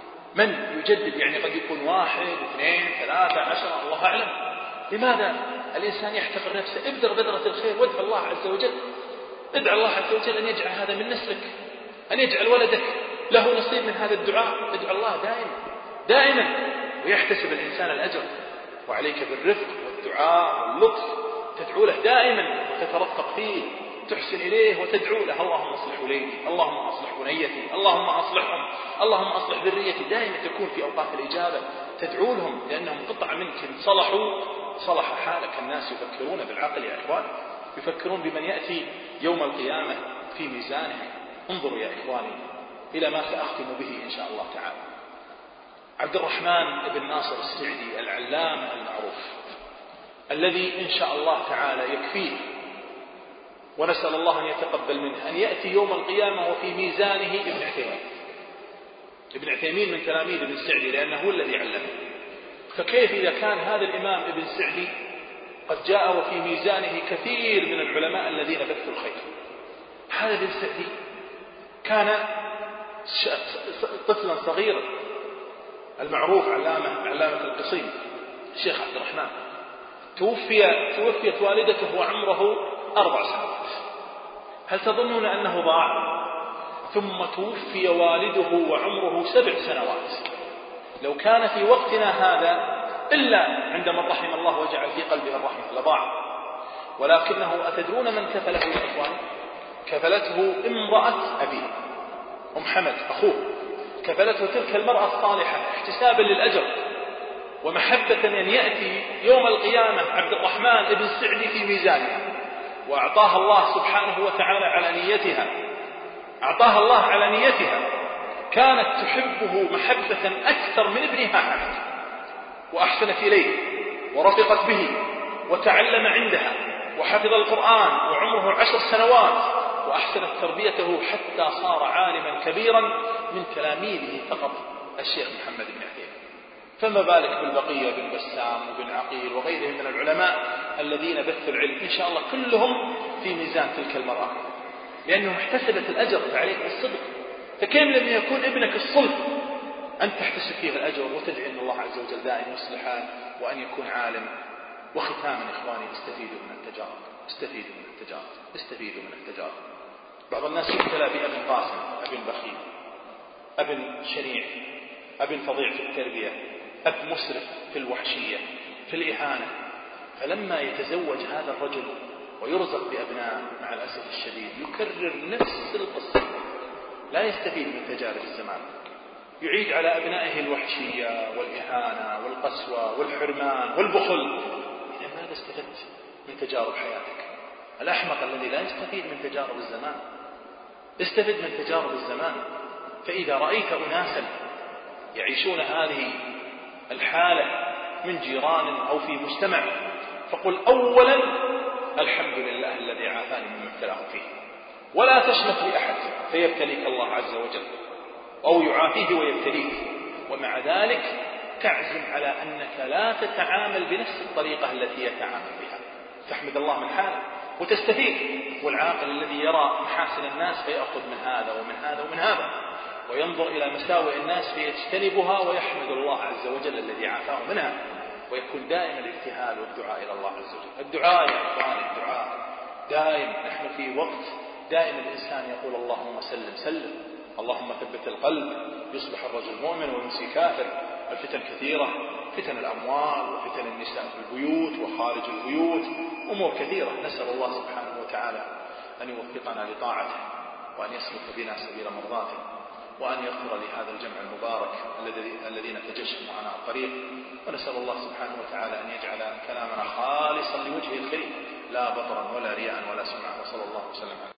[SPEAKER 2] من يجدد؟ قد يكون 1 2 3 10 الله أعلم. لماذا الإنسان يحتقر نفسه؟ ابذر بذرة الخير وادعو الله عز وجل. ادعو الله عز وجل أن يجعل هذا من نسلك، أن يجعل ولدك له نصيب من هذا الدعاء. ادعو الله دائما ويحتسب الإنسان الأجر. وعليك بالرفق والدعاء واللطف، تدعو له دائما وتترفق فيه، تحسن إليه وتدعو له. اللهم اصلح وليدي، اللهم اصلح بنيتي، اللهم اصلحهم، اللهم اصلح ذريتي. دائما تكون في أوقات الإجابة تدعو لهم، لأنهم قطعة منك إن صلحوا صلح حالك. الناس يفكرون بالعقل يا إخوان، يفكرون بمن يأتي يوم القيامة في ميزانهم. انظروا يا إخواني إلى ما سأختم به إن شاء الله تعالى. عبد الرحمن بن ناصر السعدي العلام المعروف، الذي إن شاء الله تعالى يكفيه ونسأل الله أن يتقبل منه أن يأتي يوم القيامة وفي ميزانه ابن عثيمين. ابن عثيمين من تلاميذ ابن سعدي لأنه هو الذي علمه. فكيف إذا كان هذا الإمام ابن سعدي قد جاء وفي ميزانه كثير من العلماء الذين بثوا الخير؟ هذا ابن سعدي كان طفلا صغيرا المعروف علامة القصيم الشيخ عبد الرحمن. توفيت والدته وعمره 4 سنوات. هل تظنون أنه ضاع؟ ثم توفي والده وعمره 7 سنوات. لو كان في وقتنا هذا إلا عندما رحم الله وجعل في قلبه الرحمة لضاع. ولكنه أتدرون من كفله يا إخوان؟ كفلته امرأة أبيه أم حمد أخوه، كفلته تلك المرأة الصالحة احتسابا للأجر ومحبة أن يأتي يوم القيامة عبد الرحمن بن سعدي في ميزانها. وأعطاها الله سبحانه وتعالى على نيتها، أعطاها الله على نيتها. كانت تحبه محبة أكثر من ابنها حمد، وأحسنت إليه ورفقت به وتعلم عندها وحفظ القرآن وعمره 10 سنوات، وأحسنت تربيته حتى صار عالما كبيرا من تلاميذه فقط الشيخ محمد بن عثيمين. فما بالك بالبقية بن بسام وبن عقيل وغيرهم من العلماء الذين بثوا العلم؟ إن شاء الله كلهم في ميزان تلك المرأة، لأنهم احتسبت الأجر. فعليك بالصدق. فكيف لم يكون ابنك الصلح أن تحتسب فيه الأجر وتدعي أن الله عز وجل دائما يصلحه وأن يكون عالم. وختاما إخواني، استفيدوا من التجارب، استفيدوا من التجارب، استفيدوا من التجارب. بعض الناس يبتلى بأب قاسم، أب بخيل، أب شنيع، أب فظيع في التربية، أب مسرف في الوحشية في الإهانة. فلما يتزوج هذا الرجل ويرزق بأبناء مع الأسف الشديد يكرر نفس القصة، لا يستفيد من تجارب الزمان، يعيد على أبنائه الوحشية والإهانة والقسوة والحرمان والبخل. إذا ماذا استفدت من تجارب حياتك؟ الأحمق الذي لا يستفيد من تجارب الزمان. استفد من تجارب الزمان. فإذا رأيت أناسا يعيشون هذه الحالة من جيران أو في مجتمع فقل أولا الحمد لله الذي عافاني مما ابتلاه فيه، ولا تشمت لأحد فيبتليك الله عز وجل أو يعافيه ويبتليك، ومع ذلك تعزم على أنك لا تتعامل بنفس الطريقة التي يتعامل بها. تحمد الله من حاله وتستفيد. والعاقل الذي يرى محاسن الناس فيأخذ من هذا ومن هذا ومن هذا، وينظر إلى مساوئ الناس فيجتنبها ويحمد الله عز وجل الذي عافاه منها، ويكون دائما الابتهال والدعاء إلى الله عز وجل. الدعاء يا إخواني، الدعاء دائم. نحن في وقت دائما الإنسان يقول اللهم سلم سلم، اللهم ثبت القلب، يصبح الرجل مؤمن ويمسي كافر. الفتن كثيرة، فتن الأموال وفتن النساء في البيوت وخارج البيوت، أمور كثيرة. نسأل الله سبحانه وتعالى أن يوفقنا لطاعته، وأن يسلك بنا سبيل مرضاته، وأن يغفر لهذا الجمع المبارك الذين تجشموا عن الطريق. ونسأل الله سبحانه وتعالى أن يجعل كلامنا خالصا لوجهه الكريم، لا بطرا ولا رياء ولا سمعة. وصلى الله وسلم على